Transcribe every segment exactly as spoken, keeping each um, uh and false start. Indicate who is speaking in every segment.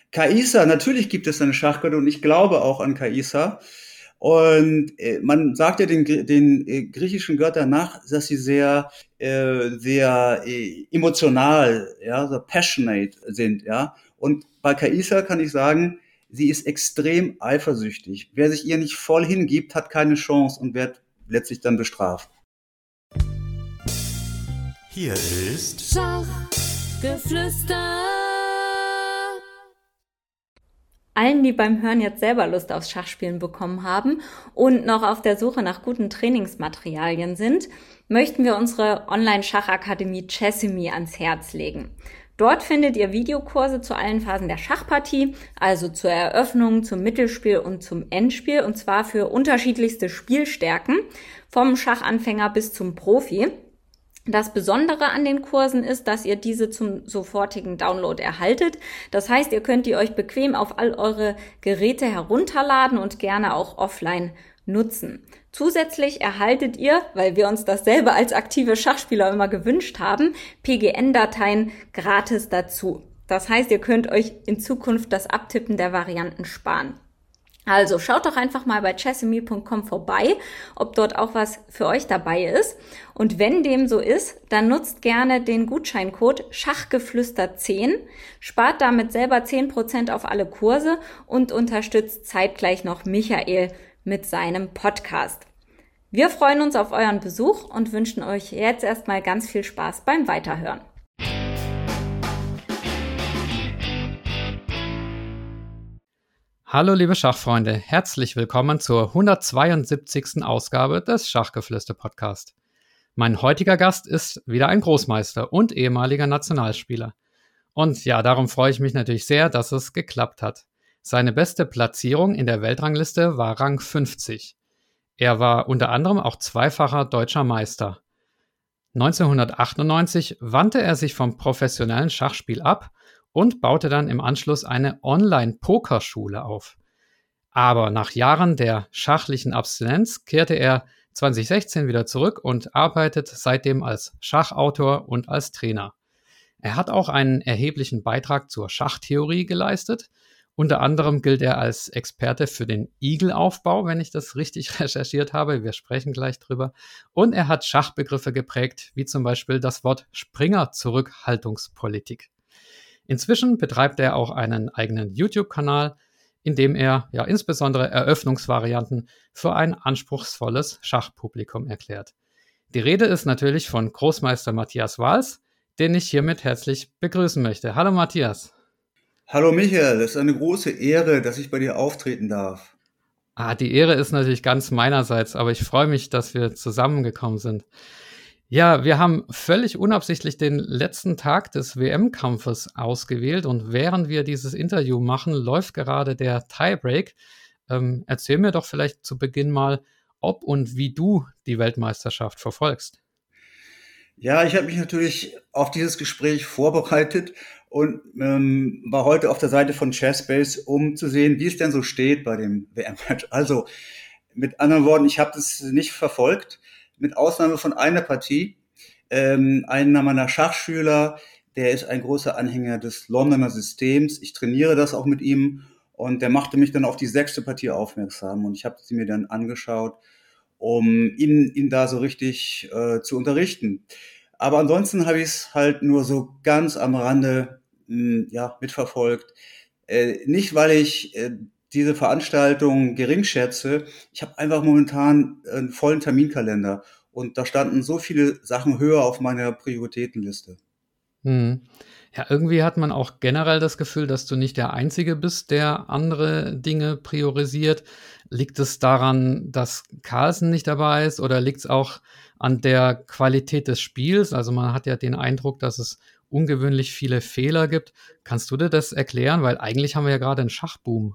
Speaker 1: Kaisa, natürlich gibt es eine Schachgöttin und ich glaube auch an Kaisa. Und äh, man sagt ja den, Gr- den äh, griechischen Göttern nach, dass sie sehr, äh, sehr äh, emotional, ja, so passionate sind, ja. Und bei Kaisa kann ich sagen, sie ist extrem eifersüchtig. Wer sich ihr nicht voll hingibt, hat keine Chance und wird letztlich dann bestraft.
Speaker 2: Hier ist
Speaker 3: Schachgeflüster.
Speaker 4: Allen, die beim Hören jetzt selber Lust aufs Schachspielen bekommen haben und noch auf der Suche nach guten Trainingsmaterialien sind, möchten wir unsere Online-Schachakademie Chessimi ans Herz legen. Dort findet ihr Videokurse zu allen Phasen der Schachpartie, also zur Eröffnung, zum Mittelspiel und zum Endspiel, und zwar für unterschiedlichste Spielstärken, vom Schachanfänger bis zum Profi. Das Besondere an den Kursen ist, dass ihr diese zum sofortigen Download erhaltet. Das heißt, ihr könnt die euch bequem auf all eure Geräte herunterladen und gerne auch offline nutzen. Zusätzlich erhaltet ihr, weil wir uns dasselbe als aktive Schachspieler immer gewünscht haben, P G N-Dateien gratis dazu. Das heißt, ihr könnt euch in Zukunft das Abtippen der Varianten sparen. Also schaut doch einfach mal bei chessimi punkt com vorbei, ob dort auch was für euch dabei ist. Und wenn dem so ist, dann nutzt gerne den Gutscheincode Schachgeflüster zehn, spart damit selber zehn Prozent auf alle Kurse und unterstützt zeitgleich noch Michael mit seinem Podcast. Wir freuen uns auf euren Besuch und wünschen euch jetzt erstmal ganz viel Spaß beim Weiterhören.
Speaker 5: Hallo liebe Schachfreunde, herzlich willkommen zur hundertzweiundsiebzigsten Ausgabe des Schachgeflüster-Podcast. Mein heutiger Gast ist wieder ein Großmeister und ehemaliger Nationalspieler. Und ja, darum freue ich mich natürlich sehr, dass es geklappt hat. Seine beste Platzierung in der Weltrangliste war Rang fünfzig. Er war unter anderem auch zweifacher deutscher Meister. neunzehnhundertachtundneunzig wandte er sich vom professionellen Schachspiel ab und baute dann im Anschluss eine Online-Pokerschule auf. Aber nach Jahren der schachlichen Abstinenz kehrte er zweitausendsechzehn wieder zurück und arbeitet seitdem als Schachautor und als Trainer. Er hat auch einen erheblichen Beitrag zur Schachtheorie geleistet. Unter anderem gilt er als Experte für den Igelaufbau, wenn ich das richtig recherchiert habe. Wir sprechen gleich drüber. Und er hat Schachbegriffe geprägt, wie zum Beispiel das Wort Springer-Zurückhaltungspolitik. Inzwischen betreibt er auch einen eigenen YouTube-Kanal, in dem er ja insbesondere Eröffnungsvarianten für ein anspruchsvolles Schachpublikum erklärt. Die Rede ist natürlich von Großmeister Matthias Wals, den ich hiermit herzlich begrüßen möchte. Hallo Matthias.
Speaker 1: Hallo Michael, es ist eine große Ehre, dass ich bei dir auftreten darf.
Speaker 5: Ah, die Ehre ist natürlich ganz meinerseits, aber ich freue mich, dass wir zusammengekommen sind. Ja, wir haben völlig unabsichtlich den letzten Tag des W M-Kampfes ausgewählt und während wir dieses Interview machen, läuft gerade der Tiebreak. Ähm, erzähl mir doch vielleicht zu Beginn mal, ob und wie du die Weltmeisterschaft verfolgst.
Speaker 1: Ja, ich habe mich natürlich auf dieses Gespräch vorbereitet und ähm, war heute auf der Seite von Chessbase, um zu sehen, wie es denn so steht bei dem W M-Match. Also mit anderen Worten, ich habe das nicht verfolgt, mit Ausnahme von einer Partie. Ähm, einer meiner Schachschüler, der ist ein großer Anhänger des Londoner Systems. Ich trainiere das auch mit ihm und der machte mich dann auf die sechste Partie aufmerksam und ich habe sie mir dann angeschaut, um ihn, ihn da so richtig äh, zu unterrichten. Aber ansonsten habe ich es halt nur so ganz am Rande mh, ja, mitverfolgt. Äh, nicht, weil ich äh, diese Veranstaltung gering schätze. Ich habe einfach momentan einen vollen Terminkalender und da standen so viele Sachen höher auf meiner Prioritätenliste.
Speaker 5: Hm. Ja, irgendwie hat man auch generell das Gefühl, dass du nicht der Einzige bist, der andere Dinge priorisiert. Liegt es daran, dass Carlsen nicht dabei ist oder liegt es auch an der Qualität des Spiels? Also man hat ja den Eindruck, dass es ungewöhnlich viele Fehler gibt. Kannst du dir das erklären? Weil eigentlich haben wir ja gerade einen Schachboom.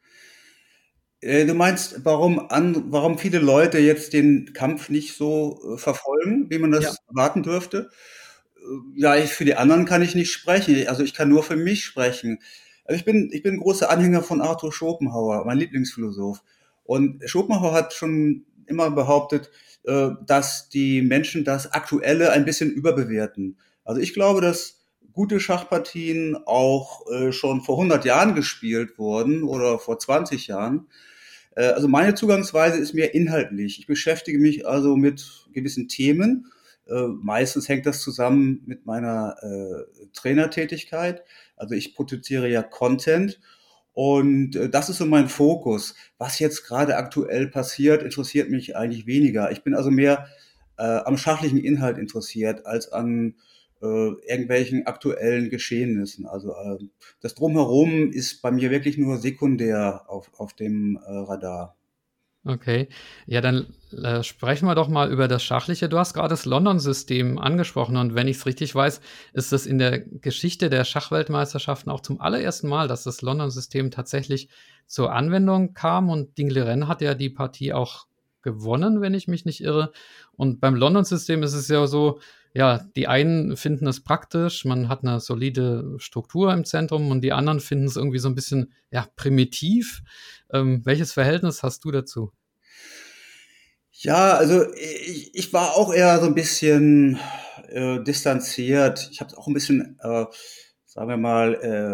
Speaker 1: Äh, Du meinst, warum, an, warum viele Leute jetzt den Kampf nicht so äh, verfolgen, wie man
Speaker 5: Ja.
Speaker 1: das erwarten dürfte? Äh, Ja, ich, für die anderen kann ich nicht sprechen. Also ich kann nur für mich sprechen. Also ich bin, ich bin großer Anhänger von Arthur Schopenhauer, mein Lieblingsphilosoph. Und Schopenhauer hat schon immer behauptet, äh, dass die Menschen das Aktuelle ein bisschen überbewerten. Also ich glaube, dass gute Schachpartien auch äh, schon vor hundert Jahren gespielt wurden oder vor zwanzig Jahren. Äh, also meine Zugangsweise ist mehr inhaltlich. Ich beschäftige mich also mit gewissen Themen. Äh, meistens hängt das zusammen mit meiner äh, Trainertätigkeit. Also ich produziere ja Content und äh, das ist so mein Fokus. Was jetzt gerade aktuell passiert, interessiert mich eigentlich weniger. Ich bin also mehr äh, am schachlichen Inhalt interessiert als an äh, irgendwelchen aktuellen Geschehnissen. Also äh, das Drumherum ist bei mir wirklich nur sekundär auf, auf dem äh, Radar.
Speaker 5: Okay, ja, dann äh, sprechen wir doch mal über das Schachliche. Du hast gerade das London-System angesprochen und wenn ich es richtig weiß, ist es in der Geschichte der Schachweltmeisterschaften auch zum allerersten Mal, dass das London-System tatsächlich zur Anwendung kam und Ding Liren hat ja die Partie auch gewonnen, wenn ich mich nicht irre. Und beim London-System ist es ja so, ja, die einen finden es praktisch, man hat eine solide Struktur im Zentrum und die anderen finden es irgendwie so ein bisschen, ja, primitiv. Ähm, welches Verhältnis hast du dazu?
Speaker 1: Ja, also ich, ich war auch eher so ein bisschen äh, distanziert. Ich habe es auch ein bisschen, äh, sagen wir mal,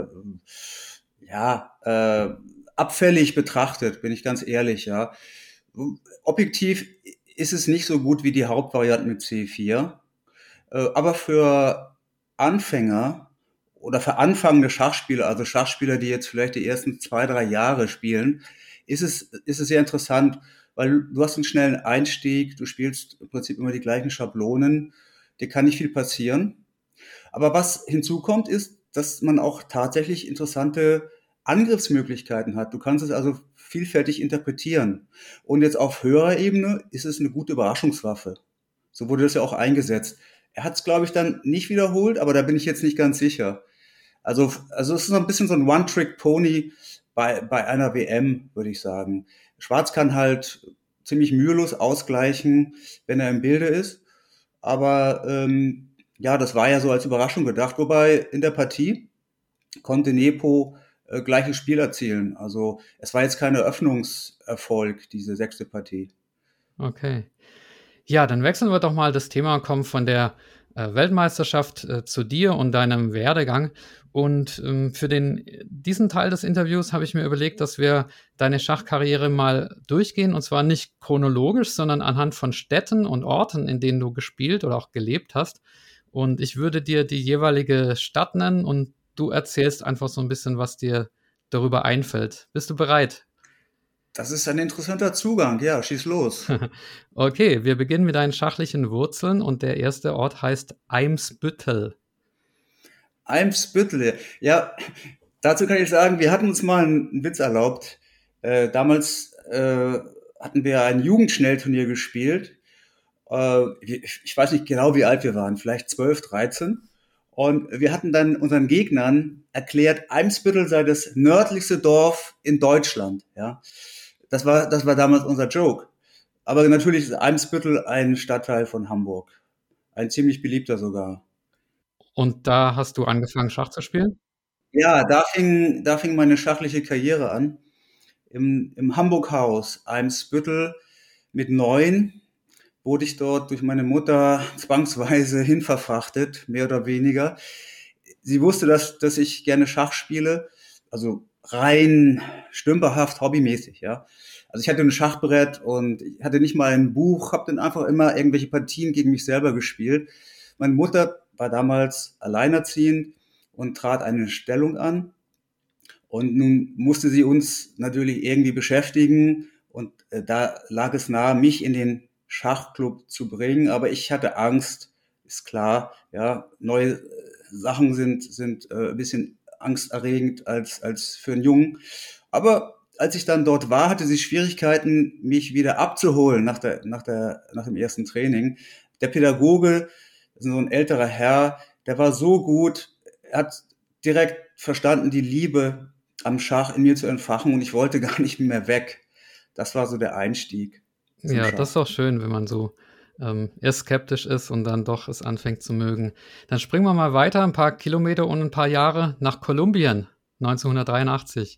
Speaker 1: äh, ja, äh, abfällig betrachtet, bin ich ganz ehrlich, ja. Objektiv ist es nicht so gut wie die Hauptvariante mit C vier, äh, aber für Anfänger oder für anfangende Schachspieler, also Schachspieler, die jetzt vielleicht die ersten zwei, drei Jahre spielen, ist es, ist es sehr interessant, weil du hast einen schnellen Einstieg, du spielst im Prinzip immer die gleichen Schablonen, dir kann nicht viel passieren. Aber was hinzukommt, ist, dass man auch tatsächlich interessante Angriffsmöglichkeiten hat. Du kannst es also vielfältig interpretieren. Und jetzt auf höherer Ebene ist es eine gute Überraschungswaffe. So wurde das ja auch eingesetzt. Er hat es, glaube ich, dann nicht wiederholt, aber da bin ich jetzt nicht ganz sicher. Also, also es ist so ein bisschen so ein One-Trick-Pony bei, bei einer W M, würde ich sagen. Schwarz kann halt ziemlich mühelos ausgleichen, wenn er im Bilde ist. Aber ähm, ja, das war ja so als Überraschung gedacht. Wobei in der Partie konnte Nepo äh, gleiches Spiel erzielen. Also es war jetzt kein Eröffnungserfolg, diese sechste Partie.
Speaker 5: Okay. Ja, dann wechseln wir doch mal das Thema, kommen von der äh, Weltmeisterschaft äh, zu dir und deinem Werdegang. Und ähm, für den, diesen Teil des Interviews habe ich mir überlegt, dass wir deine Schachkarriere mal durchgehen. Und zwar nicht chronologisch, sondern anhand von Städten und Orten, in denen du gespielt oder auch gelebt hast. Und ich würde dir die jeweilige Stadt nennen und du erzählst einfach so ein bisschen, was dir darüber einfällt. Bist du bereit?
Speaker 1: Das ist ein interessanter Zugang. Ja, schieß los.
Speaker 5: Okay, wir beginnen mit deinen schachlichen Wurzeln und der erste Ort heißt Eimsbüttel.
Speaker 1: Eimsbüttel. Ja, dazu kann ich sagen, wir hatten uns mal einen Witz erlaubt. Äh, damals äh, hatten wir ein Jugendschnellturnier gespielt. Äh, ich weiß nicht genau, wie alt wir waren, vielleicht zwölf, dreizehn. Und wir hatten dann unseren Gegnern erklärt, Eimsbüttel sei das nördlichste Dorf in Deutschland. Ja, das war, das war damals unser Joke. Aber natürlich ist Eimsbüttel ein Stadtteil von Hamburg. Ein ziemlich beliebter sogar.
Speaker 5: Und da hast du angefangen, Schach zu spielen?
Speaker 1: Ja, da fing, da fing meine schachliche Karriere an. Im, im Hamburg-Haus, Eimsbüttel mit neun, wurde ich dort durch meine Mutter zwangsweise hinverfrachtet, mehr oder weniger. Sie wusste, dass, dass ich gerne Schach spiele, also rein stümperhaft, hobbymäßig, ja. Also ich hatte ein Schachbrett und ich hatte nicht mal ein Buch, habe dann einfach immer irgendwelche Partien gegen mich selber gespielt. Meine Mutter war damals alleinerziehend und trat eine Stellung an. Und nun musste sie uns natürlich irgendwie beschäftigen und äh, da lag es nahe, mich in den Schachclub zu bringen. Aber ich hatte Angst, ist klar. Ja, neue äh, Sachen sind sind äh, ein bisschen angsterregend als als für einen Jungen. Aber als ich dann dort war, hatte sie Schwierigkeiten, mich wieder abzuholen nach der nach der nach dem ersten Training. Der Pädagoge, so ein älterer Herr, der war so gut, er hat direkt verstanden, die Liebe am Schach in mir zu entfachen und ich wollte gar nicht mehr weg. Das war so der Einstieg zum
Speaker 5: Ja, das
Speaker 1: Schach.
Speaker 5: ist auch schön, wenn man so ähm, erst skeptisch ist und dann doch es anfängt zu mögen. Dann springen wir mal weiter, ein paar Kilometer und ein paar Jahre nach Kolumbien, neunzehnhundertdreiundachtzig.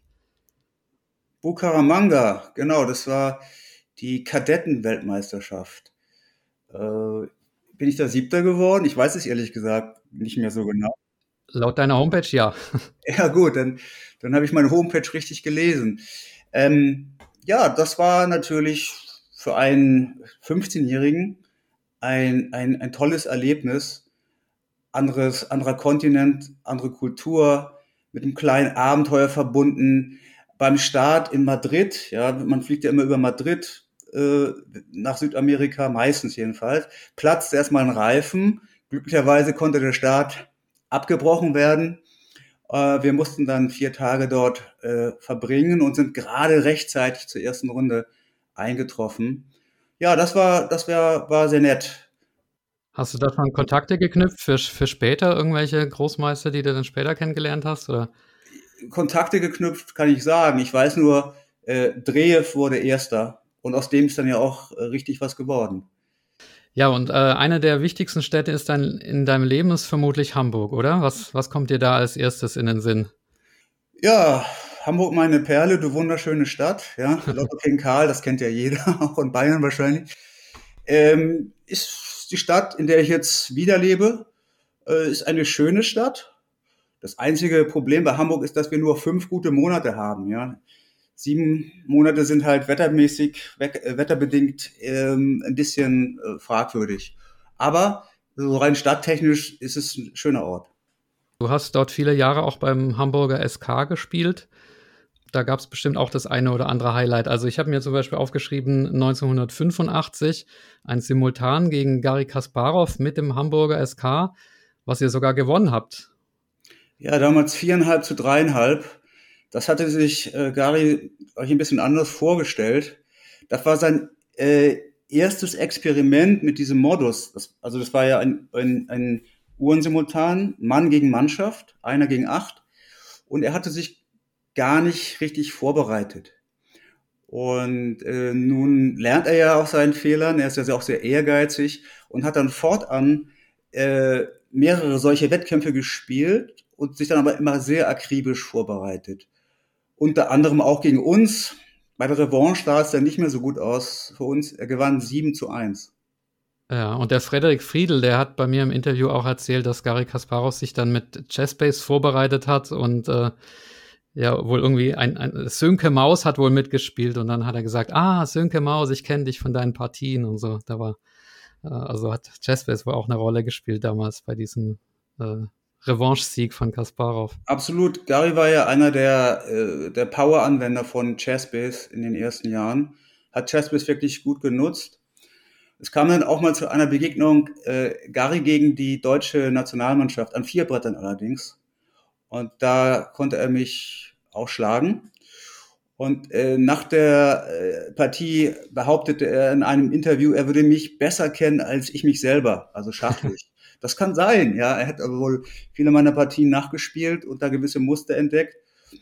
Speaker 1: Bucaramanga, genau, das war die Kadettenweltmeisterschaft. Äh, bin ich da Siebter geworden? Ich weiß es ehrlich gesagt nicht mehr so genau.
Speaker 5: Laut deiner Homepage ja.
Speaker 1: Ja gut, dann, dann habe ich meine Homepage richtig gelesen. Ähm, ja, das war natürlich für einen fünfzehnjährigen ein, ein, ein tolles Erlebnis. Anderes, anderer Kontinent, andere Kultur, mit einem kleinen Abenteuer verbunden. Beim Start in Madrid, ja, man fliegt ja immer über Madrid äh, nach Südamerika, meistens jedenfalls, platzt erstmal ein Reifen. Glücklicherweise konnte der Start abgebrochen werden. Äh, wir mussten dann vier Tage dort äh, verbringen und sind gerade rechtzeitig zur ersten Runde eingetroffen. Ja, das war, das war, war sehr nett.
Speaker 5: Hast du da schon Kontakte geknüpft für, für später, irgendwelche Großmeister, die du dann später kennengelernt hast? Oder?
Speaker 1: Kontakte geknüpft, kann ich sagen. Ich weiß nur, äh, Drejew wurde Erster und aus dem ist dann ja auch äh, richtig was geworden.
Speaker 5: Ja, und äh, eine der wichtigsten Städte ist dann in deinem Leben ist vermutlich Hamburg, oder? Was, was kommt dir da als erstes in den Sinn?
Speaker 1: Ja, Hamburg, meine Perle, du wunderschöne Stadt. Ja, Lotto King Karl, das kennt ja jeder, auch in Bayern wahrscheinlich. Ähm, ist die Stadt, in der ich jetzt wieder lebe, äh, ist eine schöne Stadt. Das einzige Problem bei Hamburg ist, dass wir nur fünf gute Monate haben. Ja, sieben Monate sind halt wettermäßig, we- wetterbedingt ähm, ein bisschen äh, fragwürdig. Aber so rein stadttechnisch ist es ein schöner Ort.
Speaker 5: Du hast dort viele Jahre auch beim Hamburger S K gespielt. Da gab es bestimmt auch das eine oder andere Highlight. Also ich habe mir zum Beispiel aufgeschrieben, neunzehnhundertfünfundachtzig ein Simultan gegen Garry Kasparov mit dem Hamburger S K, was ihr sogar gewonnen habt.
Speaker 1: Ja, damals viereinhalb zu dreieinhalb. Das hatte sich äh, Gary euch ein bisschen anders vorgestellt. Das war sein äh, erstes Experiment mit diesem Modus. Das, also das war ja ein, ein, ein Uhrensimultan, Mann gegen Mannschaft, einer gegen acht. Und er hatte sich gar nicht richtig vorbereitet. Und äh, nun lernt er ja aus seinen Fehlern. Er ist ja auch sehr ehrgeizig und hat dann fortan äh, mehrere solche Wettkämpfe gespielt und sich dann aber immer sehr akribisch vorbereitet. Unter anderem auch gegen uns. Bei der Revanche sah es dann nicht mehr so gut aus für uns. Er gewann sieben zu eins.
Speaker 5: Ja, und der Frederik Friedl, der hat bei mir im Interview auch erzählt, dass Garry Kasparov sich dann mit Chessbase vorbereitet hat und äh, ja, wohl irgendwie ein, ein Sönke Maus hat wohl mitgespielt und dann hat er gesagt, ah, Sönke Maus, ich kenne dich von deinen Partien und so. Da war, äh, also hat Chessbase wohl auch eine Rolle gespielt damals bei diesem äh, Revanche-Sieg von Kasparov.
Speaker 1: Absolut. Gary war ja einer der, äh, der Power-Anwender von Chessbase in den ersten Jahren. Hat Chessbase wirklich gut genutzt. Es kam dann auch mal zu einer Begegnung äh, Gary gegen die deutsche Nationalmannschaft, an vier Brettern allerdings. Und da konnte er mich auch schlagen. Und äh, nach der äh, Partie behauptete er in einem Interview, er würde mich besser kennen als ich mich selber, also schachlich. Das kann sein, ja. Er hat aber wohl viele meiner Partien nachgespielt und da gewisse Muster entdeckt.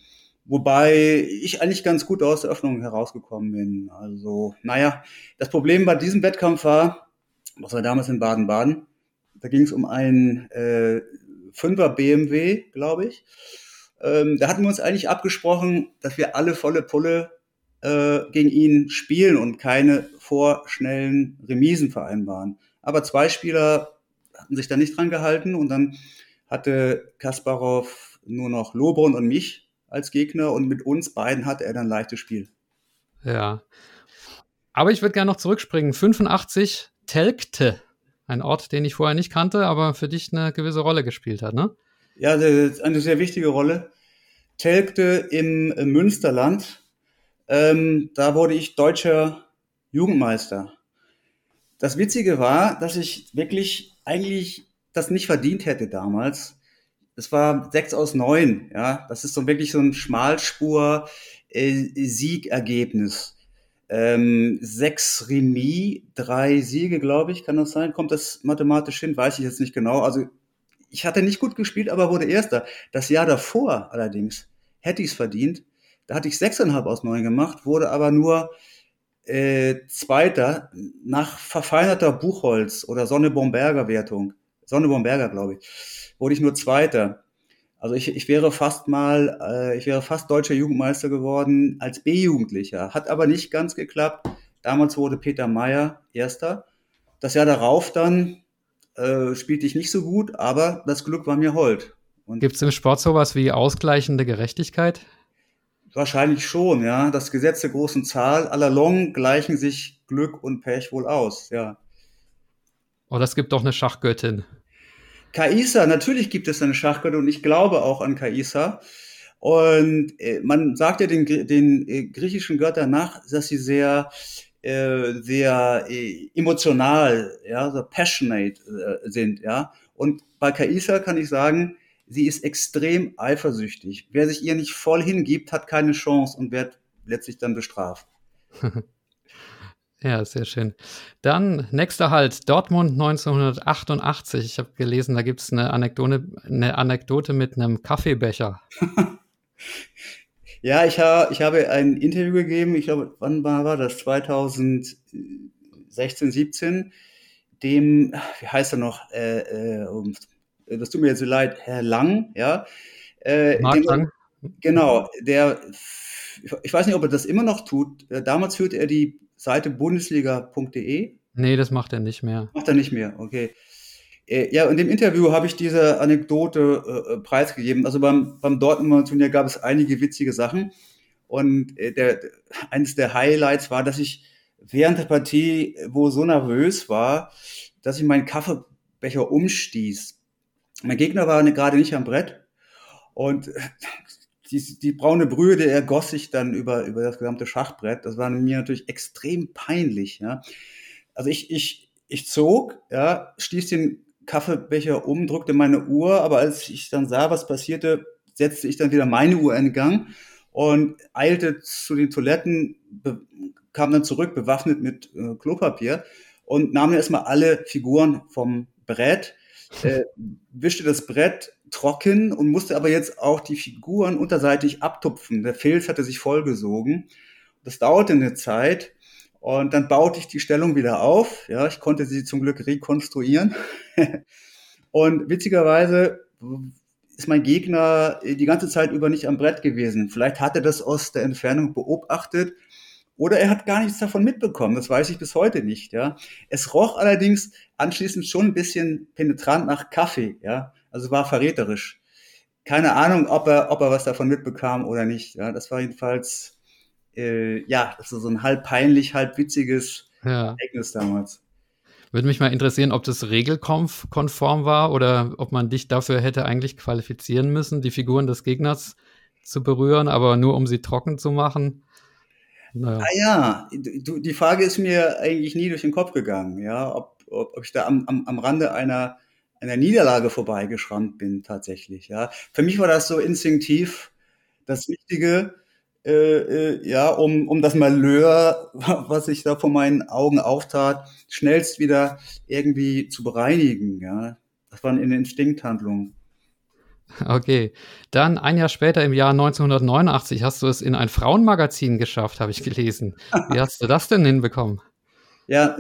Speaker 1: Wobei ich eigentlich ganz gut aus der Öffnung herausgekommen bin. Also, naja, das Problem bei diesem Wettkampf war, das war damals in Baden-Baden, da ging es um einen äh, Fünfer B M W, glaube ich. Ähm, da hatten wir uns eigentlich abgesprochen, dass wir alle volle Pulle äh, gegen ihn spielen und keine vorschnellen Remisen vereinbaren. Aber zwei Spieler hatten sich da nicht dran gehalten und dann hatte Kasparov nur noch Lobron und mich als Gegner und mit uns beiden hatte er dann leichtes Spiel.
Speaker 5: Ja. Aber ich würde gerne noch zurückspringen. fünfundachtzig, Telgte. Ein Ort, den ich vorher nicht kannte, aber für dich eine gewisse Rolle gespielt hat, ne?
Speaker 1: Ja, das ist eine sehr wichtige Rolle. Telgte im Münsterland. Ähm, da wurde ich deutscher Jugendmeister. Das Witzige war, dass ich wirklich eigentlich das nicht verdient hätte damals. Es war sechs aus neun, ja. Das ist so wirklich so ein Schmalspur-Siegergebnis. Ähm, sechs Remis, drei Siege, glaube ich, kann das sein? Kommt das mathematisch hin? Weiß ich jetzt nicht genau. Also ich hatte nicht gut gespielt, aber wurde Erster. Das Jahr davor allerdings hätte ich es verdient. Da hatte ich sechseinhalb aus neun gemacht, wurde aber nur äh, Zweiter nach verfeinerter Buchholz- oder Sonne-Bomberger-Wertung. Sonne-Bomberger, glaube ich, wurde ich nur Zweiter. Also ich, ich wäre fast mal, äh, ich wäre fast deutscher Jugendmeister geworden als B-Jugendlicher. Hat aber nicht ganz geklappt. Damals wurde Peter Meyer Erster. Das Jahr darauf dann äh, spielte ich nicht so gut, aber das Glück war mir hold.
Speaker 5: Gibt es im Sport sowas wie ausgleichende Gerechtigkeit?
Speaker 1: Wahrscheinlich schon, ja. Das Gesetz der großen Zahl, à la longue gleichen sich Glück und Pech wohl aus, ja.
Speaker 5: Oder es gibt doch eine Schachgöttin.
Speaker 1: Kaisa, natürlich gibt es eine Schachgöttin und ich glaube auch an Kaisa. Und äh, man sagt ja den, den äh, griechischen Göttern nach, dass sie sehr, äh, sehr äh, emotional, ja, so passionate äh, sind, ja. Und bei Kaisa kann ich sagen, sie ist extrem eifersüchtig. Wer sich ihr nicht voll hingibt, hat keine Chance und wird letztlich dann bestraft.
Speaker 5: Ja, sehr schön. Dann nächster Halt, Dortmund neunzehnhundertachtundachtzig. Ich habe gelesen, da gibt es eine Anekdote, eine Anekdote mit einem Kaffeebecher.
Speaker 1: Ja, ich, ha, ich habe ein Interview gegeben, ich glaube, wann war, war das? zweitausendsechzehn, siebzehn, dem, wie heißt er noch, äh, äh, um, das tut mir jetzt so leid, Herr Lang, ja. Äh,
Speaker 5: Mark
Speaker 1: dem,
Speaker 5: Lang?
Speaker 1: Genau, der, ich weiß nicht, ob er das immer noch tut, damals führte er die Seite bundesliga punkt de.
Speaker 5: Nee, das macht er nicht mehr.
Speaker 1: Macht er nicht mehr, okay. Ja, in dem Interview habe ich diese Anekdote äh, preisgegeben. Also beim, beim Dortmunder Turnier gab es einige witzige Sachen. Und äh, der, eines der Highlights war, dass ich während der Partie, wo so nervös war, dass ich meinen Kaffeebecher umstieß. Mein Gegner war gerade nicht am Brett. Und die, die braune Brühe, der ergoss sich dann über, über das gesamte Schachbrett. Das war mir natürlich extrem peinlich. Ja. Also ich, ich, ich zog, ja, stieß den Kaffeebecher um, drückte meine Uhr, aber als ich dann sah, was passierte, setzte ich dann wieder meine Uhr in Gang und eilte zu den Toiletten, be- kam dann zurück, bewaffnet mit äh, Klopapier und nahm dann erstmal alle Figuren vom Brett, äh, wischte das Brett trocken und musste aber jetzt auch die Figuren unterseitig abtupfen. Der Filz hatte sich vollgesogen. Das dauerte eine Zeit. Und dann baute ich die Stellung wieder auf. Ja, ich konnte sie zum Glück rekonstruieren. Und witzigerweise ist mein Gegner die ganze Zeit über nicht am Brett gewesen. Vielleicht hat er das aus der Entfernung beobachtet oder er hat gar nichts davon mitbekommen. Das weiß ich bis heute nicht. Ja, es roch allerdings anschließend schon ein bisschen penetrant nach Kaffee. Ja, also war verräterisch. Keine Ahnung, ob er, ob er was davon mitbekam oder nicht. Ja, das war jedenfalls Äh, ja, das ist so ein halb peinlich, halb witziges
Speaker 5: Ja.
Speaker 1: Ereignis damals.
Speaker 5: Würde mich mal interessieren, ob das regelkonform war oder ob man dich dafür hätte eigentlich qualifizieren müssen, die Figuren des Gegners zu berühren, aber nur um sie trocken zu machen. Naja.
Speaker 1: Ah ja, du, die Frage ist mir eigentlich nie durch den Kopf gegangen, ja, ob, ob, ob ich da am, am, am Rande einer, einer Niederlage vorbeigeschrammt bin tatsächlich. Ja. Für mich war das so instinktiv das Wichtige, Äh, äh, ja, um, um das Malheur, was sich da vor meinen Augen auftat, schnellst wieder irgendwie zu bereinigen, ja. Das waren eine Instinkthandlung.
Speaker 5: Okay, dann ein Jahr später, im Jahr neunzehnhundertneunundachtzig, hast du es in ein Frauenmagazin geschafft, habe ich gelesen. Wie hast du das denn hinbekommen?
Speaker 1: Ja,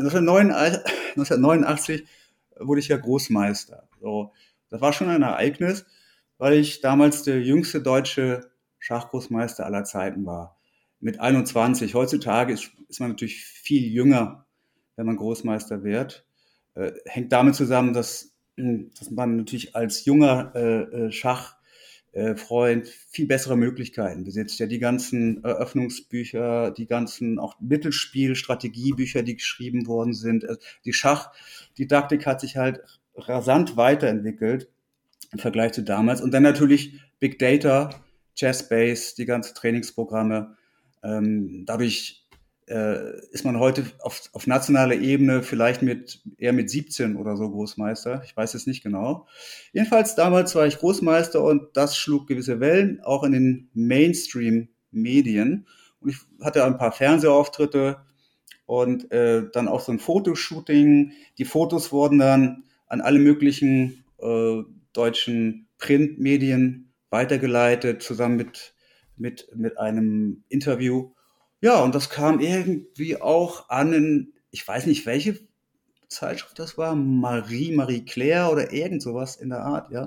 Speaker 1: neunzehnhundertneunundachtzig wurde ich ja Großmeister. So, das war schon ein Ereignis, weil ich damals der jüngste deutsche Schachgroßmeister aller Zeiten war. Mit einundzwanzig. Heutzutage ist, ist man natürlich viel jünger, wenn man Großmeister wird. Äh, hängt damit zusammen, dass, dass man natürlich als junger äh, Schachfreund viel bessere Möglichkeiten besitzt. Ja, die ganzen Eröffnungsbücher, die ganzen auch Mittelspiel, Strategiebücher, die geschrieben worden sind. Die Schachdidaktik hat sich halt rasant weiterentwickelt im Vergleich zu damals. Und dann natürlich Big Data, Chessbase, die ganzen Trainingsprogramme. Ähm, dadurch äh, ist man heute auf, auf nationaler Ebene vielleicht mit eher mit siebzehn oder so Großmeister. Ich weiß es nicht genau. Jedenfalls damals war ich Großmeister und das schlug gewisse Wellen, auch in den Mainstream-Medien. Und ich hatte ein paar Fernsehauftritte und äh, dann auch so ein Fotoshooting. Die Fotos wurden dann an alle möglichen äh, deutschen Printmedien weitergeleitet, zusammen mit, mit, mit einem Interview. Ja, und das kam irgendwie auch an in, ich weiß nicht, welche Zeitschrift das war, Marie, Marie Claire oder irgend sowas in der Art, ja.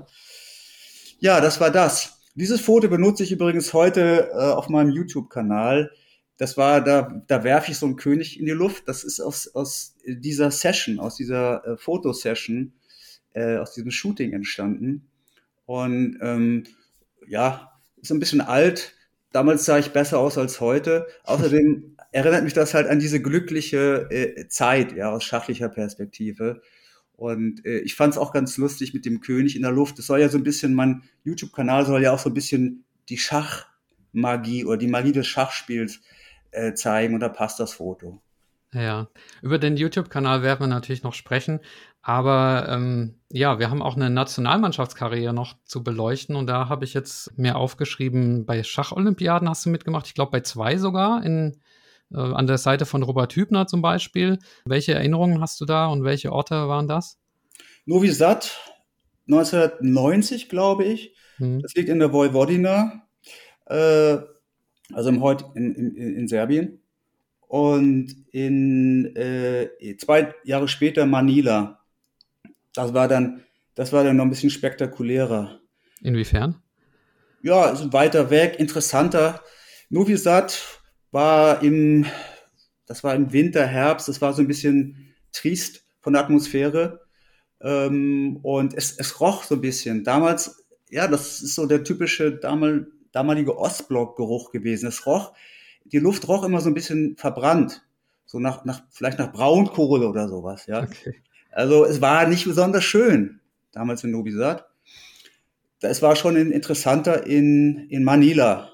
Speaker 1: Ja, das war das. Dieses Foto benutze ich übrigens heute äh, auf meinem YouTube-Kanal. Das war, da, da werfe ich so einen König in die Luft. Das ist aus, aus dieser Session, aus dieser äh, Fotosession, äh, aus diesem Shooting entstanden. Und ähm, ja, ist ein bisschen alt. Damals sah ich besser aus als heute. Außerdem erinnert mich das halt an diese glückliche äh, Zeit, ja, aus schachlicher Perspektive. Und äh, ich fand es auch ganz lustig mit dem König in der Luft. Es soll ja so ein bisschen, mein YouTube-Kanal soll ja auch so ein bisschen die Schachmagie oder die Magie des Schachspiels äh, zeigen. Und da passt das Foto.
Speaker 5: Ja, über den YouTube-Kanal werden wir natürlich noch sprechen, aber ähm, ja, wir haben auch eine Nationalmannschaftskarriere noch zu beleuchten und da habe ich jetzt mir aufgeschrieben, bei Schacholympiaden hast du mitgemacht, ich glaube bei zwei sogar, in, äh, an der Seite von Robert Hübner zum Beispiel. Welche Erinnerungen hast du da und welche Orte waren das?
Speaker 1: Novi Sad, neunzehnhundertneunzig, glaube ich.
Speaker 5: Hm.
Speaker 1: Das liegt in der Vojvodina, äh, also im Heut in, in, in Serbien. Und in äh, zwei Jahre später Manila. Das war dann, das war dann noch ein bisschen spektakulärer.
Speaker 5: Inwiefern?
Speaker 1: Ja, also weiter weg, interessanter. Novi Sad war im, das war im Winter, Herbst. Das war so ein bisschen trist von der Atmosphäre. Ähm, und es, es roch so ein bisschen. Damals, ja, das ist so der typische damal, damalige Ostblock-Geruch gewesen. Es roch, die Luft roch immer so ein bisschen verbrannt. So nach, nach, vielleicht nach Braunkohle oder sowas, ja.
Speaker 5: Okay.
Speaker 1: Also es war nicht besonders schön, damals in Novi Sad. Es war schon interessanter in, in Manila.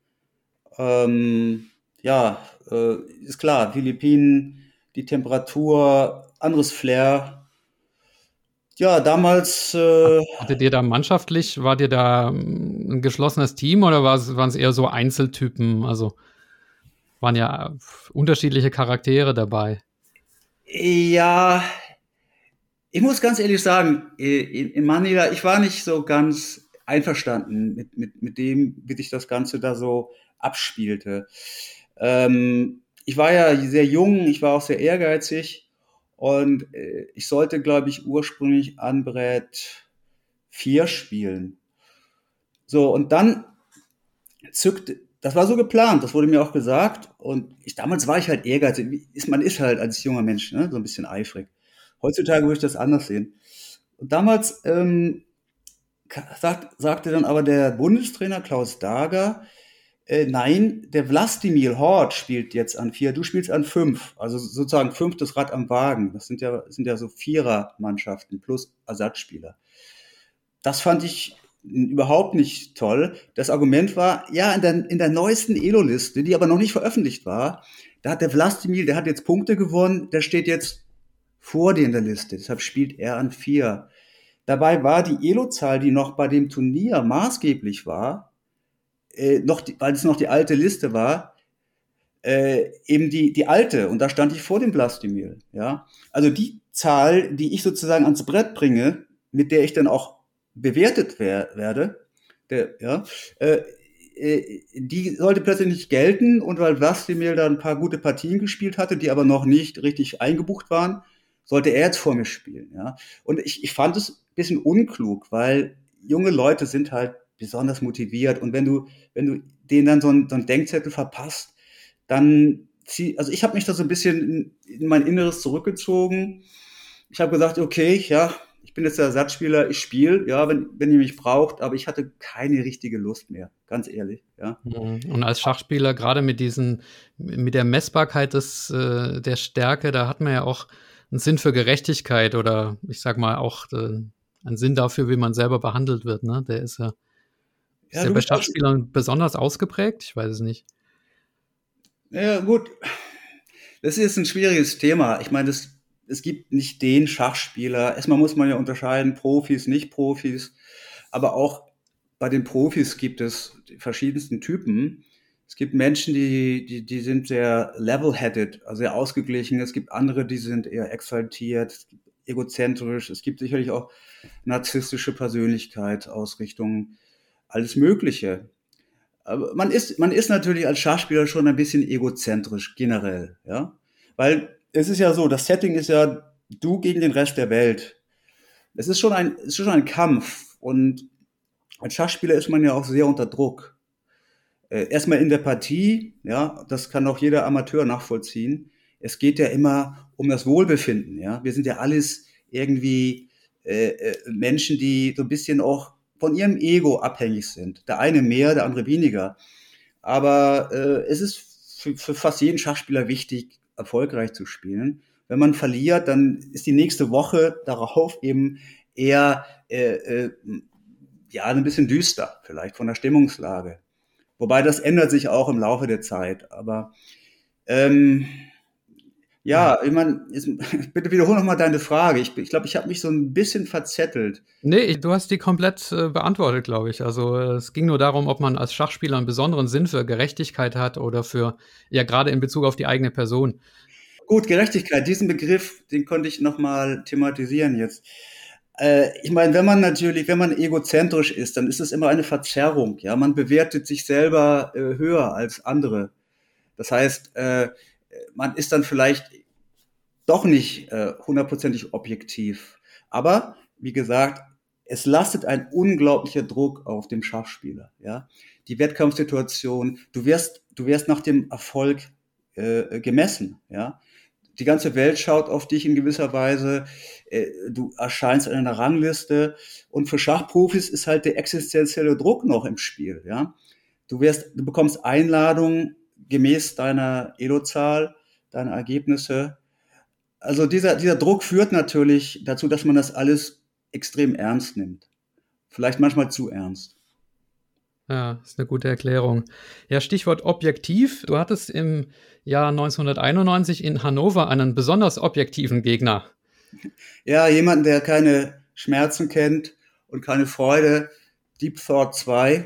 Speaker 1: Ähm, ja, äh, ist klar, Philippinen, die Temperatur, anderes Flair. Ja, damals. Äh,
Speaker 5: Hattet ihr da mannschaftlich, wart ihr da ähm, ein geschlossenes Team oder waren es eher so Einzeltypen? Also waren ja äh, unterschiedliche Charaktere dabei.
Speaker 1: Ja, ich muss ganz ehrlich sagen, in, in Manila, ich war nicht so ganz einverstanden mit, mit, mit dem, wie sich das Ganze da so abspielte. Ähm, ich war ja sehr jung, ich war auch sehr ehrgeizig und äh, ich sollte, glaube ich, ursprünglich an Brett vier spielen. So, und dann zückte, das war so geplant, das wurde mir auch gesagt und ich, damals war ich halt ehrgeizig, ist, man ist halt als junger Mensch, ne, so ein bisschen eifrig. Heutzutage würde ich das anders sehen. Und damals ähm, sagt, sagte dann aber der Bundestrainer Klaus Dager, äh, nein, der Wladimir Hort spielt jetzt an vier, du spielst an fünf. Also sozusagen fünftes Rad am Wagen. Das sind ja, sind ja so Vierer-Mannschaften plus Ersatzspieler. Das fand ich überhaupt nicht toll. Das Argument war, ja, in der, in der neuesten E L O-Liste, die aber noch nicht veröffentlicht war, da hat der Wladimir, der hat jetzt Punkte gewonnen, der steht jetzt vor dir in der Liste. Deshalb spielt er an vier. Dabei war die E L O-Zahl, die noch bei dem Turnier maßgeblich war, äh, noch die, weil es noch die alte Liste war, äh, eben die, die alte. Und da stand ich vor dem Wladimir. Ja? Also die Zahl, die ich sozusagen ans Brett bringe, mit der ich dann auch bewertet wer, werde, der, ja, äh, äh, die sollte plötzlich nicht gelten. Und weil Wladimir da ein paar gute Partien gespielt hatte, die aber noch nicht richtig eingebucht waren, sollte er jetzt vor mir spielen. Ja? Und ich, ich fand es ein bisschen unklug, weil junge Leute sind halt besonders motiviert. Und wenn du, wenn du denen dann so einen, so einen Denkzettel verpasst, dann zieh, also ich habe mich da so ein bisschen in, in mein Inneres zurückgezogen. Ich habe gesagt, okay, ja, ich bin jetzt der Ersatzspieler, ich spiele, ja, wenn, wenn ihr mich braucht, aber ich hatte keine richtige Lust mehr, ganz ehrlich, ja.
Speaker 5: Und als Schachspieler, gerade mit diesen, mit der Messbarkeit des, äh, der Stärke, da hat man ja auch einen Sinn für Gerechtigkeit oder ich sag mal auch äh, einen Sinn dafür, wie man selber behandelt wird, ne? Der ist ja, ist
Speaker 1: Ja,
Speaker 5: ja
Speaker 1: du
Speaker 5: bei
Speaker 1: bist auch,
Speaker 5: Schachspielern besonders ausgeprägt, ich weiß es nicht.
Speaker 1: ja, gut. Das ist jetzt ein schwieriges Thema. Ich meine, das, es gibt nicht den Schachspieler. Erstmal muss man ja unterscheiden, Profis, Nicht-Profis. Aber auch bei den Profis gibt es die verschiedensten Typen. Es gibt Menschen, die, die, die sind sehr level-headed, also sehr ausgeglichen. Es gibt andere, die sind eher exaltiert, egozentrisch. Es gibt sicherlich auch narzisstische Persönlichkeitsausrichtungen, alles Mögliche. Aber man ist, man ist natürlich als Schachspieler schon ein bisschen egozentrisch generell, ja. Weil es ist ja so, das Setting ist ja du gegen den Rest der Welt. Es ist schon ein, es ist schon ein Kampf. Und als Schachspieler ist man ja auch sehr unter Druck. Äh, erstmal in der Partie, ja, das kann auch jeder Amateur nachvollziehen. Es geht ja immer um das Wohlbefinden, ja. Wir sind ja alles irgendwie äh, äh, Menschen, die so ein bisschen auch von ihrem Ego abhängig sind. Der eine mehr, der andere weniger. Aber äh, es ist für, für fast jeden Schachspieler wichtig, erfolgreich zu spielen. Wenn man verliert, dann ist die nächste Woche darauf eben eher äh, äh, ja ein bisschen düster, vielleicht von der Stimmungslage. Wobei das ändert sich auch im Laufe der Zeit. Aber ähm, ja, ich meine, bitte wiederhole noch mal deine Frage. Ich glaube, ich, glaub, ich habe mich so ein bisschen verzettelt.
Speaker 5: Nee, ich, du hast die komplett äh, beantwortet, glaube ich. Also äh, es ging nur darum, ob man als Schachspieler einen besonderen Sinn für Gerechtigkeit hat oder für, ja, gerade in Bezug auf die eigene Person.
Speaker 1: Gut, Gerechtigkeit, diesen Begriff, den konnte ich noch mal thematisieren jetzt. Äh, ich meine, wenn man natürlich, wenn man egozentrisch ist, dann ist es immer eine Verzerrung. Ja, man bewertet sich selber äh, höher als andere. Das heißt, äh, man ist dann vielleicht doch nicht äh, hundertprozentig objektiv. Aber, wie gesagt, es lastet ein unglaublicher Druck auf dem Schachspieler. Ja? Die Wettkampfsituation, du wirst, du wirst nach dem Erfolg äh, gemessen. Ja? Die ganze Welt schaut auf dich in gewisser Weise. Äh, du erscheinst in einer Rangliste. Und für Schachprofis ist halt der existenzielle Druck noch im Spiel. Ja? Du wirst, du bekommst Einladungen gemäß deiner Elo-Zahl, deiner Ergebnisse. Also dieser, dieser Druck führt natürlich dazu, dass man das alles extrem ernst nimmt. Vielleicht manchmal zu ernst.
Speaker 5: Ja, ist eine gute Erklärung. Ja, Stichwort objektiv. Du hattest im Jahr neunzehnhunderteinundneunzig in Hannover einen besonders objektiven Gegner.
Speaker 1: Ja, jemanden, der keine Schmerzen kennt und keine Freude. Deep Thought zwei.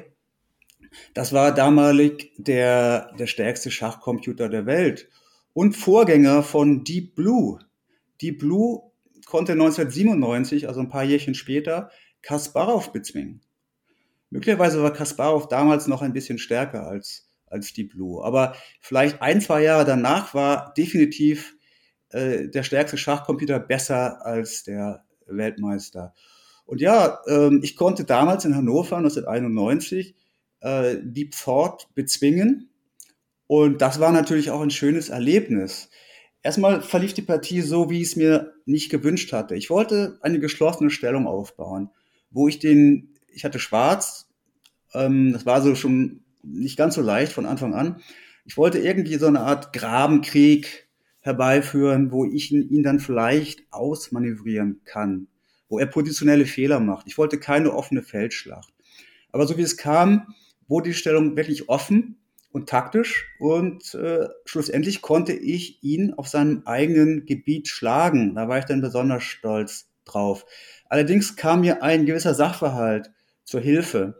Speaker 1: Das war damalig der, der stärkste Schachcomputer der Welt und Vorgänger von Deep Blue. Deep Blue konnte neunzehnhundertsiebenundneunzig, also ein paar Jährchen später, Kasparov bezwingen. Möglicherweise war Kasparov damals noch ein bisschen stärker als, als Deep Blue. Aber vielleicht ein, zwei Jahre danach war definitiv äh, der stärkste Schachcomputer besser als der Weltmeister. Und ja, ähm, ich konnte damals in Hannover neunzehnhunderteinundneunzig äh, Deep Thought bezwingen. Und das war natürlich auch ein schönes Erlebnis. Erstmal verlief die Partie so, wie ich es mir nicht gewünscht hatte. Ich wollte eine geschlossene Stellung aufbauen, wo ich den, ich hatte Schwarz, ähm, das war so schon nicht ganz so leicht von Anfang an. Ich wollte irgendwie so eine Art Grabenkrieg herbeiführen, wo ich ihn, ihn dann vielleicht ausmanövrieren kann, wo er positionelle Fehler macht. Ich wollte keine offene Feldschlacht. Aber so wie es kam, wurde die Stellung wirklich offen und taktisch und äh, schlussendlich konnte ich ihn auf seinem eigenen Gebiet schlagen. Da war ich dann besonders stolz drauf. Allerdings kam mir ein gewisser Sachverhalt zur Hilfe,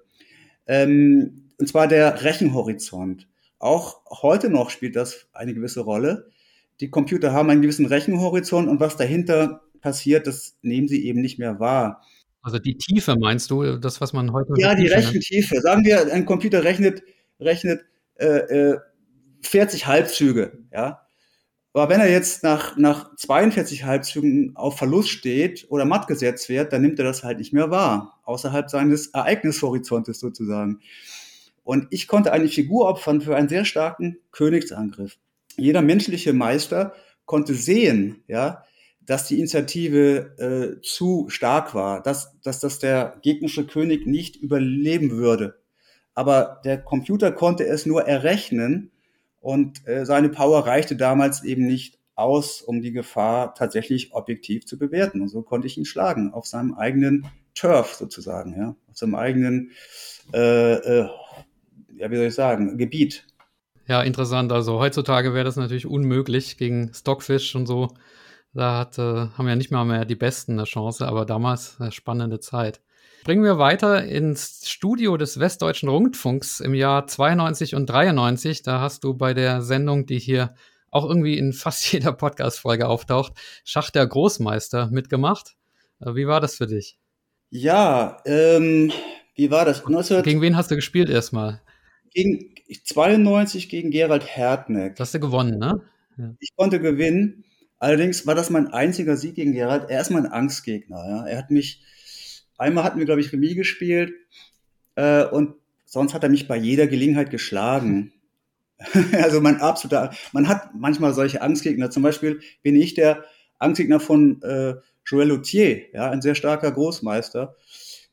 Speaker 1: ähm, und zwar der Rechenhorizont. Auch heute noch spielt das eine gewisse Rolle. Die Computer haben einen gewissen Rechenhorizont und was dahinter passiert, das nehmen sie eben nicht mehr wahr.
Speaker 5: Also die Tiefe meinst du, das, was man heute...
Speaker 1: Ja, die Rechentiefe. Sagen wir, ein Computer rechnet, rechnet äh, vierzig Halbzüge, ja. Aber wenn er jetzt nach, nach zweiundvierzig Halbzügen auf Verlust steht oder matt gesetzt wird, dann nimmt er das halt nicht mehr wahr, außerhalb seines Ereignishorizontes sozusagen. Und ich konnte eine Figur opfern für einen sehr starken Königsangriff. Jeder menschliche Meister konnte sehen, ja, dass die Initiative äh, zu stark war, dass, dass das der gegnerische König nicht überleben würde. Aber der Computer konnte es nur errechnen und äh, seine Power reichte damals eben nicht aus, um die Gefahr tatsächlich objektiv zu bewerten. Und so konnte ich ihn schlagen, auf seinem eigenen Turf sozusagen, ja, auf seinem eigenen, äh, äh, ja, wie soll ich sagen, Gebiet.
Speaker 5: Ja, interessant. Also heutzutage wäre das natürlich unmöglich gegen Stockfish und so. Da hat, äh, haben ja nicht mal mehr die Besten eine Chance, aber damals eine spannende Zeit. Bringen wir weiter ins Studio des Westdeutschen Rundfunks im Jahr zweiundneunzig und dreiundneunzig. Da hast du bei der Sendung, die hier auch irgendwie in fast jeder Podcast-Folge auftaucht, Schach der Großmeister mitgemacht. Wie war das für dich?
Speaker 1: Ja, ähm, wie war das?
Speaker 5: neunzehn Gegen wen hast du gespielt erstmal?
Speaker 1: Gegen zweiundneunzig gegen Gerald Hertneck.
Speaker 5: Das hast du gewonnen, ne?
Speaker 1: Ja. Ich konnte gewinnen. Allerdings war das mein einziger Sieg gegen Gerald. Er ist mein Angstgegner. Ja. Er hat mich, einmal hatten wir, glaube ich, Remis gespielt äh, und sonst hat er mich bei jeder Gelegenheit geschlagen. Also mein absoluter, man hat manchmal solche Angstgegner. Zum Beispiel bin ich der Angstgegner von äh, Joël Lautier, ja, ein sehr starker Großmeister.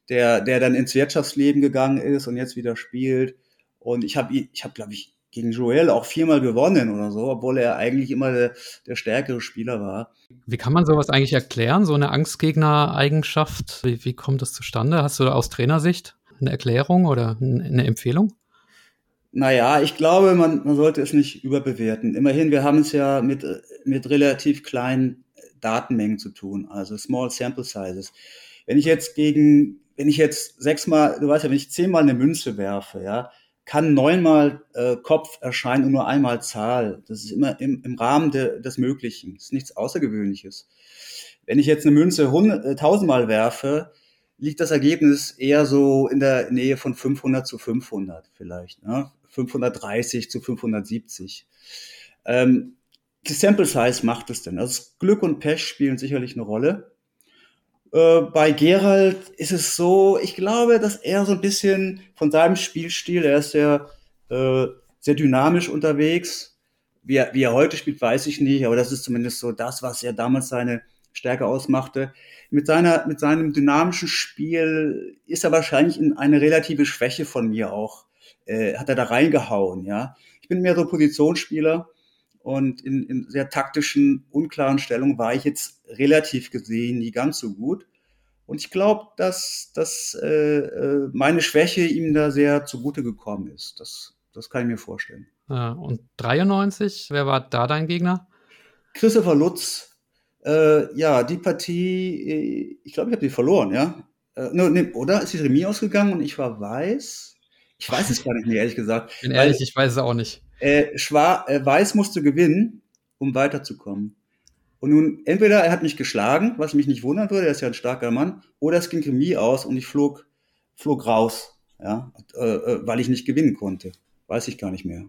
Speaker 1: der, der dann ins Wirtschaftsleben gegangen ist und jetzt wieder spielt. Und ich habe, ich habe, glaube ich, gegen Joel auch viermal gewonnen oder so, obwohl er eigentlich immer der, der stärkere Spieler war.
Speaker 5: Wie kann man sowas eigentlich erklären, so eine Angstgegner-Eigenschaft? Wie, wie kommt das zustande? Hast du da aus Trainersicht eine Erklärung oder eine Empfehlung?
Speaker 1: Naja, ich glaube, man, man sollte es nicht überbewerten. Immerhin, wir haben es ja mit, mit relativ kleinen Datenmengen zu tun, also Small Sample Sizes. Wenn ich jetzt gegen, wenn ich jetzt sechsmal, du weißt ja, wenn ich zehnmal eine Münze werfe, ja, kann neunmal äh, Kopf erscheinen und nur einmal Zahl. Das ist immer im, im Rahmen de, des Möglichen. Das ist nichts Außergewöhnliches. Wenn ich jetzt eine Münze hundert, äh, tausendmal werfe, liegt das Ergebnis eher so in der Nähe von fünfhundert zu fünfhundert vielleicht, ne? fünfhundertdreißig zu fünfhundertsiebzig. Ähm, die Sample Size macht es denn. Also Glück und Pech spielen sicherlich eine Rolle. Äh, bei Gerald ist es so, ich glaube, dass er so ein bisschen von seinem Spielstil, er ist sehr, äh, sehr dynamisch unterwegs. Wie er, wie er heute spielt, weiß ich nicht, aber das ist zumindest so das, was er damals seine Stärke ausmachte. Mit seiner, mit seinem dynamischen Spiel ist er wahrscheinlich in eine relative Schwäche von mir auch, äh, hat er da reingehauen, ja. Ich bin mehr so Positionsspieler und in, in sehr taktischen, unklaren Stellungen war ich jetzt relativ gesehen nie ganz so gut. Und ich glaube, dass, dass äh, meine Schwäche ihm da sehr zugute gekommen ist. Das, das kann ich mir vorstellen.
Speaker 5: Ja, und dreiundneunzig, wer war da dein Gegner?
Speaker 1: Christopher Lutz. Äh, ja, die Partie, ich glaube, ich habe die verloren, ja. Äh, ne, ne, oder ist die Remis ausgegangen und ich war weiß? Ich weiß es gar nicht mehr, ehrlich gesagt.
Speaker 5: Ich bin ehrlich, ich weiß es auch nicht.
Speaker 1: Äh, Schwar äh, Weiß musste gewinnen, um weiterzukommen. Und nun, entweder er hat mich geschlagen, was mich nicht wundern würde, er ist ja ein starker Mann, oder es ging Remis aus und ich flog, flog raus, ja, äh, äh, weil ich nicht gewinnen konnte. Weiß ich gar nicht mehr.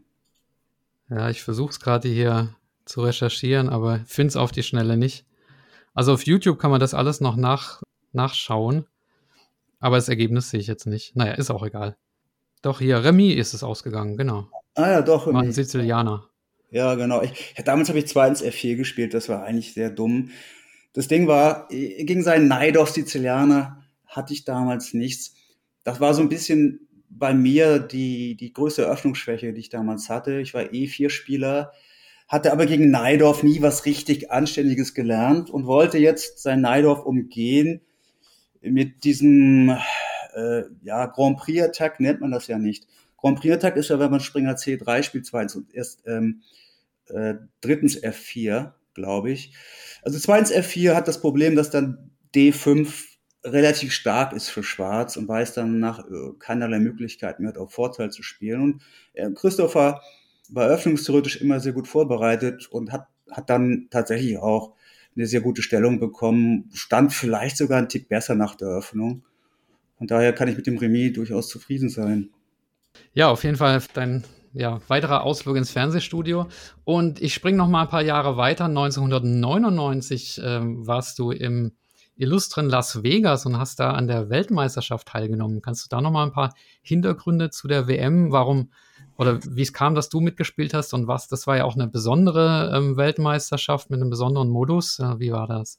Speaker 5: Ja, ich versuche es gerade hier zu recherchieren, aber finde es auf die Schnelle nicht. Also auf YouTube kann man das alles noch nach, nachschauen, aber das Ergebnis sehe ich jetzt nicht. Naja, ist auch egal. Doch, hier, Remis ist es ausgegangen, genau.
Speaker 1: Ah ja, doch.
Speaker 5: War ein Sizilianer.
Speaker 1: Ja, genau. Ich, ja, damals habe ich zweitens F vier gespielt, das war eigentlich sehr dumm. Das Ding war, gegen seinen Najdorf Sizilianer hatte ich damals nichts. Das war so ein bisschen bei mir die, die größte Öffnungsschwäche, die ich damals hatte. Ich war E vier Spieler, hatte aber gegen Najdorf nie was richtig Anständiges gelernt und wollte jetzt sein Najdorf umgehen mit diesem äh, ja, Grand Prix-Attack, nennt man das ja nicht. Grand Prix-Attack ist ja, wenn man Springer C drei spielt, zweitens und erst ähm, äh, drittens F vier, glaube ich. Also zweitens F vier hat das Problem, dass dann D fünf relativ stark ist für Schwarz und Weiß dann nach äh, keinerlei Möglichkeit mehr hat, auf Vorteil zu spielen. Und äh, Christopher war eröffnungstheoretisch immer sehr gut vorbereitet und hat, hat dann tatsächlich auch eine sehr gute Stellung bekommen, stand vielleicht sogar einen Tick besser nach der Eröffnung. Und daher kann ich mit dem Remis durchaus zufrieden sein.
Speaker 5: Ja, auf jeden Fall dein ja, weiterer Ausflug ins Fernsehstudio. Und ich springe noch mal ein paar Jahre weiter. neunzehnhundertneunundneunzig ähm, warst du im illustren Las Vegas und hast da an der Weltmeisterschaft teilgenommen. Kannst du da noch mal ein paar Hintergründe zu der W M, warum oder wie es kam, dass du mitgespielt hast und was? Das war ja auch eine besondere ähm, Weltmeisterschaft mit einem besonderen Modus. Äh, wie war das?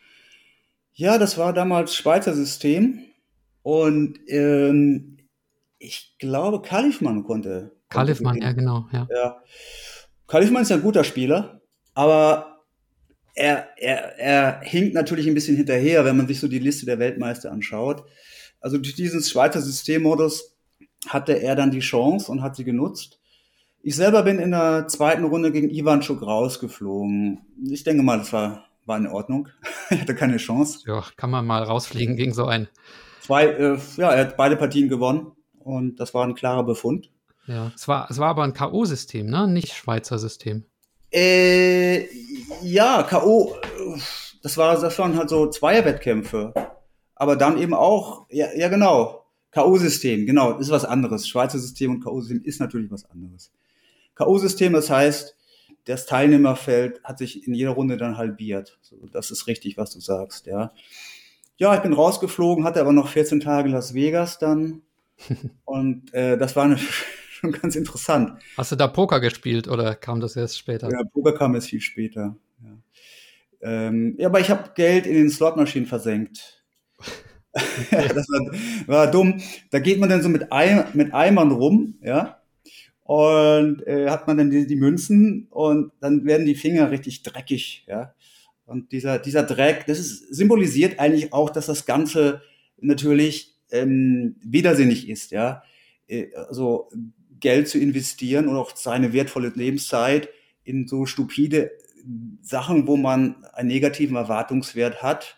Speaker 1: Ja, das war damals Schweizer System und ähm, ich glaube, Kalifmann konnte. konnte
Speaker 5: Kalifmann, ja genau. Ja.
Speaker 1: Ja. Kalifmann ist ein guter Spieler, aber er, er, er hinkt natürlich ein bisschen hinterher, wenn man sich so die Liste der Weltmeister anschaut. Also durch diesen Schweizer Systemmodus hatte er dann die Chance und hat sie genutzt. Ich selber bin in der zweiten Runde gegen Ivan Schuk rausgeflogen. Ich denke mal, das war, war in Ordnung. Er hatte keine Chance.
Speaker 5: Ja, kann man mal rausfliegen gegen so einen.
Speaker 1: Zwei, äh, ja, er hat beide Partien gewonnen und das war ein klarer Befund.
Speaker 5: Ja, es war, es war aber ein K O-System, ne? Nicht Schweizer System.
Speaker 1: Äh, ja, K O, das, war, das waren halt so Zweierwettkämpfe. Aber dann eben auch, ja, ja genau, K O-System, genau, ist was anderes. Schweizer System und K O-System ist natürlich was anderes. K O-System, das heißt, das Teilnehmerfeld hat sich in jeder Runde dann halbiert. Das ist richtig, was du sagst, ja. Ja, ich bin rausgeflogen, hatte aber noch vierzehn Tage Las Vegas dann. Und äh, das war eine, schon ganz interessant.
Speaker 5: Hast du da Poker gespielt oder kam das erst später?
Speaker 1: Ja, Poker kam erst viel später. Ja, ähm, ja aber ich habe Geld in den Slotmaschinen versenkt.
Speaker 5: Okay.
Speaker 1: Das war, war dumm. Da geht man dann so mit, Ei, mit Eimern rum, ja, und äh, hat man dann die, die Münzen und dann werden die Finger richtig dreckig, ja. Und dieser, dieser Dreck, das ist, symbolisiert eigentlich auch, dass das Ganze natürlich ähm, widersinnig ist, ja. Äh, Also Geld zu investieren und auch seine wertvolle Lebenszeit in so stupide Sachen, wo man einen negativen Erwartungswert hat.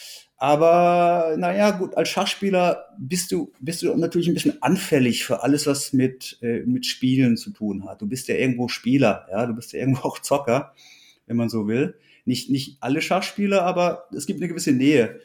Speaker 1: Aber naja, gut, als Schachspieler bist du, bist du natürlich ein bisschen anfällig für alles, was mit, äh, mit Spielen zu tun hat. Du bist ja irgendwo Spieler, ja, du bist ja irgendwo auch Zocker, wenn man so will. Nicht, nicht alle Schachspieler, aber es gibt eine gewisse Nähe.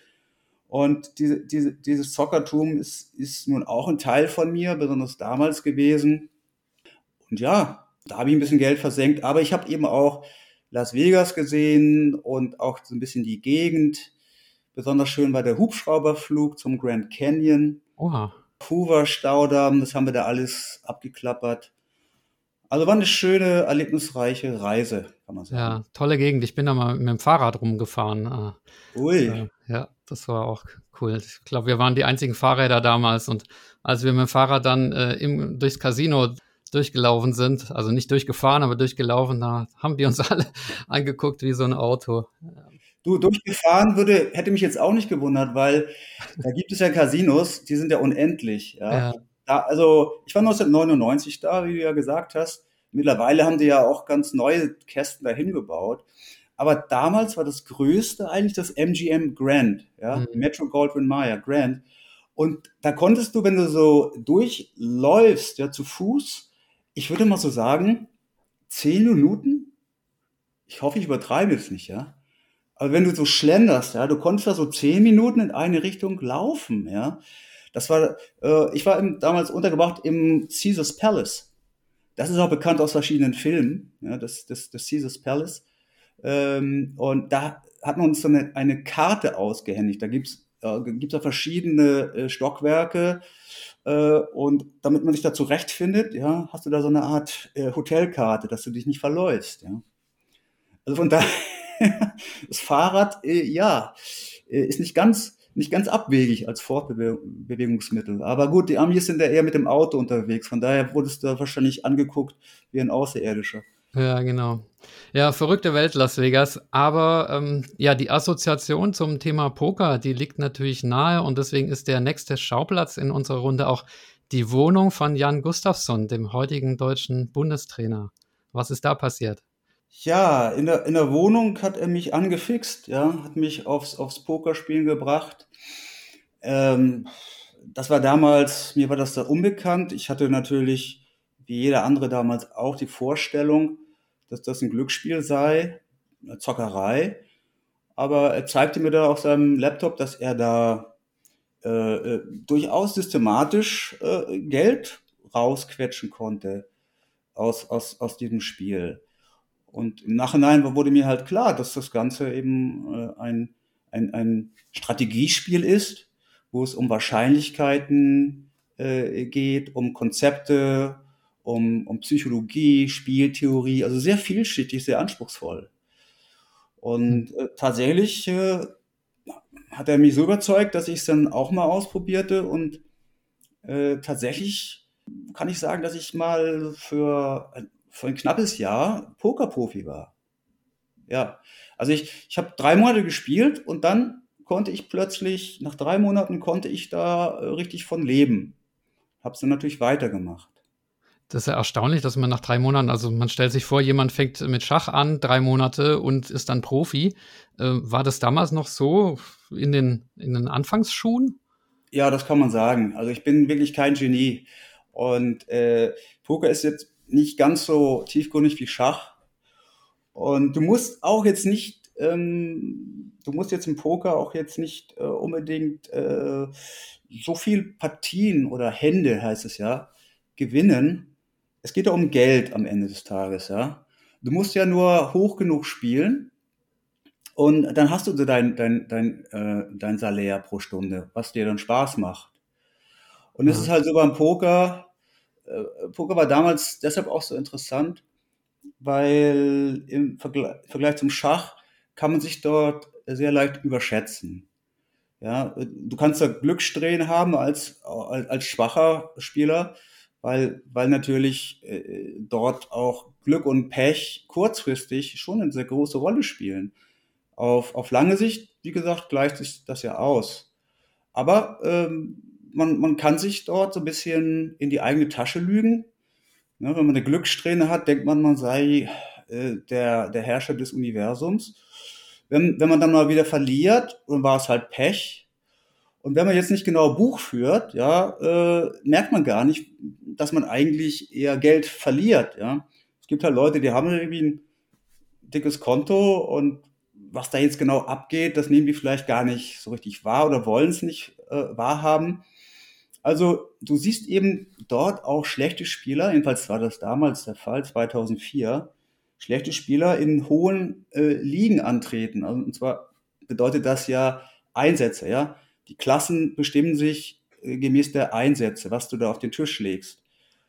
Speaker 1: Und diese, diese, dieses Zockertum ist, ist nun auch ein Teil von mir, besonders damals gewesen. Und ja, da habe ich ein bisschen Geld versenkt, aber ich habe eben auch Las Vegas gesehen und auch so ein bisschen die Gegend. Besonders schön war der Hubschrauberflug zum Grand Canyon,
Speaker 5: Oha.
Speaker 1: Hoover Staudamm, das haben wir da alles abgeklappert. Also war eine schöne, erlebnisreiche Reise, kann man sagen.
Speaker 5: Ja, tolle Gegend. Ich bin da mal mit dem Fahrrad rumgefahren. Äh,
Speaker 1: Ui,
Speaker 5: äh, ja, das war auch cool. Ich glaube, wir waren die einzigen Fahrräder damals und als wir mit dem Fahrrad dann äh, im, durchs Casino durchgelaufen sind, also nicht durchgefahren, aber durchgelaufen, da haben die uns alle angeguckt wie so ein Auto.
Speaker 1: du, durchgefahren würde, hätte mich jetzt auch nicht gewundert, weil da gibt es ja Casinos, die sind ja unendlich, ja.
Speaker 5: Ja,
Speaker 1: Da, also ich war neunzehnhundertneunundneunzig da, wie du ja gesagt hast. Mittlerweile haben die ja auch ganz neue Kästen dahin gebaut. Aber damals war das Größte eigentlich das M G M Grand, ja,
Speaker 5: hm,
Speaker 1: Metro Goldwyn Mayer Grand. Und da konntest du, wenn du so durchläufst, ja, zu Fuß, ich würde mal so sagen, zehn Minuten, ich hoffe, ich übertreibe jetzt nicht, ja. Aber wenn du so schlenderst, ja, du konntest da so zehn Minuten in eine Richtung laufen, ja. Das war, äh, ich war im, damals untergebracht im Caesars Palace. Das ist auch bekannt aus verschiedenen Filmen, ja, das, das, das Caesars Palace. Ähm, und da hat man uns so eine, eine Karte ausgehändigt. Da gibt's äh, gibt's da verschiedene äh, Stockwerke. Äh, und damit man sich da zurechtfindet, ja, hast du da so eine Art äh, Hotelkarte, dass du dich nicht verläufst. Ja. Also von daher, das Fahrrad, äh, ja, äh, ist nicht ganz, nicht ganz abwegig als Fortbewegungsmittel. Aber gut, die Amis sind ja eher mit dem Auto unterwegs. Von daher wurdest du wahrscheinlich angeguckt wie ein Außerirdischer.
Speaker 5: ja, genau. Ja, verrückte Welt Las Vegas. Aber ähm, ja, die Assoziation zum Thema Poker, die liegt natürlich nahe und deswegen ist der nächste Schauplatz in unserer Runde auch die Wohnung von Jan Gustafsson, dem heutigen deutschen Bundestrainer. Was ist da passiert?
Speaker 1: Ja, in der, in der Wohnung hat er mich angefixt, ja, hat mich aufs, aufs Pokerspielen gebracht. Ähm, Das war damals, mir war das da unbekannt. Ich hatte natürlich, wie jeder andere damals auch, die Vorstellung, dass das ein Glücksspiel sei, eine Zockerei. Aber er zeigte mir da auf seinem Laptop, dass er da äh, äh, durchaus systematisch äh, Geld rausquetschen konnte aus, aus, aus diesem Spiel. Und im Nachhinein wurde mir halt klar, dass das Ganze eben äh, ein, ein, ein Strategiespiel ist, wo es um Wahrscheinlichkeiten äh, geht, um Konzepte, um, um Psychologie, Spieltheorie, also sehr vielschichtig, sehr anspruchsvoll.
Speaker 5: Hm.
Speaker 1: Und äh, tatsächlich äh, hat er mich so überzeugt, dass ich es dann auch mal ausprobierte und äh, tatsächlich kann ich sagen, dass ich mal für, ein- für ein knappes Jahr Pokerprofi war. Ja, also ich, ich habe drei Monate gespielt und dann konnte ich plötzlich, nach drei Monaten konnte ich da äh, richtig von leben. Hab's dann natürlich weitergemacht.
Speaker 5: Das ist ja erstaunlich, dass man nach drei Monaten, also man stellt sich vor, jemand fängt mit Schach an, drei Monate und ist dann Profi. Äh, war das damals noch so in den, in den Anfangsschuhen?
Speaker 1: Ja, das kann man sagen. Also ich bin wirklich kein Genie. Und äh, Poker ist jetzt nicht ganz so tiefgründig wie Schach. Und du musst auch jetzt nicht, ähm, du musst jetzt im Poker auch jetzt nicht äh, unbedingt äh, so viel Partien oder Hände, heißt es ja, gewinnen. Es geht ja um Geld am Ende des Tages, ja. Du musst ja nur hoch genug spielen und dann hast du so dein, dein, dein, äh, dein Salär pro Stunde, was dir dann Spaß macht. Und es ist
Speaker 5: Ja.
Speaker 1: halt so beim Poker, äh, Poker war damals deshalb auch so interessant, weil im Vergle Vergleich zum Schach kann man sich dort sehr leicht überschätzen. Ja, du kannst da Glückssträhnen haben als, als, als schwacher Spieler, weil, weil natürlich äh, dort auch Glück und Pech kurzfristig schon eine sehr große Rolle spielen. Auf, auf lange Sicht, wie gesagt, gleicht sich das ja aus. Aber ähm, man, man kann sich dort so ein bisschen in die eigene Tasche lügen. Ne, wenn man eine Glückssträhne hat, denkt man, man sei äh, der, der Herrscher des Universums. Wenn, wenn man dann mal wieder verliert, dann war es halt Pech. Und wenn man jetzt nicht genau Buch führt, ja, äh, merkt man gar nicht, dass man eigentlich eher Geld verliert. Ja. Es gibt halt Leute, die haben irgendwie ein dickes Konto und was da jetzt genau abgeht, das nehmen die vielleicht gar nicht so richtig wahr oder wollen es nicht äh, wahrhaben. Also du siehst eben dort auch schlechte Spieler, jedenfalls war das damals der Fall, zweitausendvier, schlechte Spieler in hohen äh, Ligen antreten. Also, und zwar bedeutet das ja Einsätze, ja. Die Klassen bestimmen sich äh, gemäß der Einsätze, was du da auf den Tisch legst.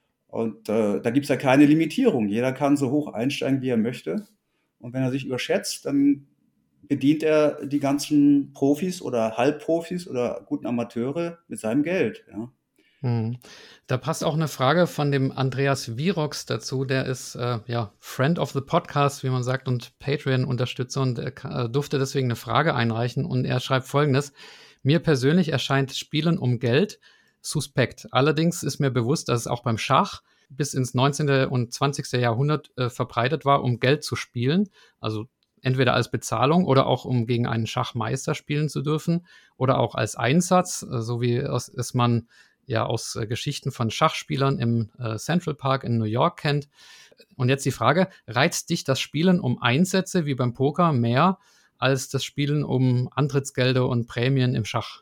Speaker 1: Und äh, da gibt's ja keine Limitierung. Jeder kann so hoch einsteigen, wie er möchte. Und wenn er sich überschätzt, dann bedient er die ganzen Profis oder Halbprofis oder guten Amateure mit seinem Geld. Ja.
Speaker 5: Hm. Da passt auch eine Frage von dem Andreas Virox dazu. Der ist äh, ja Friend of the Podcast, wie man sagt, und Patreon-Unterstützer und er ka- äh, durfte deswegen eine Frage einreichen. Und er schreibt Folgendes: Mir persönlich erscheint Spielen um Geld suspekt. Allerdings ist mir bewusst, dass es auch beim Schach bis ins neunzehnten und zwanzigsten Jahrhundert äh, verbreitet war, um Geld zu spielen. Also entweder als Bezahlung oder auch um gegen einen Schachmeister spielen zu dürfen oder auch als Einsatz, äh, so wie es, es man ja aus äh, Geschichten von Schachspielern im äh, Central Park in New York kennt. Und jetzt die Frage: Reizt dich das Spielen um Einsätze wie beim Poker mehr als das Spielen um Antrittsgelder und Prämien im Schach?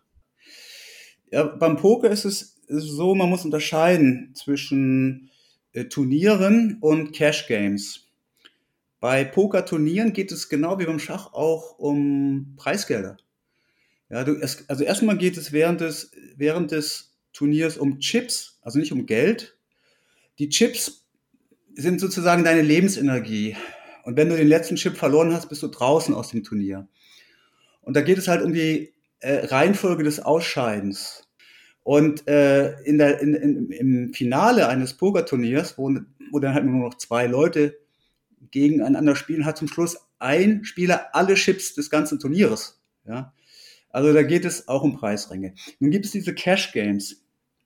Speaker 1: Ja, beim Poker ist es so, man muss unterscheiden zwischen äh, Turnieren und Cash Games. Bei Pokerturnieren geht es genau wie beim Schach auch um Preisgelder. Ja, du, es, also erstmal geht es während des, während des Turniers um Chips, also nicht um Geld. Die Chips sind sozusagen deine Lebensenergie. Und wenn du den letzten Chip verloren hast, bist du draußen aus dem Turnier. Und da geht es halt um die äh, Reihenfolge des Ausscheidens. Und äh, in der, in, in, im Finale eines Pokerturniers, wo, wo dann halt nur noch zwei Leute gegeneinander spielen, hat zum Schluss ein Spieler alle Chips des ganzen Turnieres. Ja? Also da geht es auch um Preisränge. Nun gibt es diese Cash Games.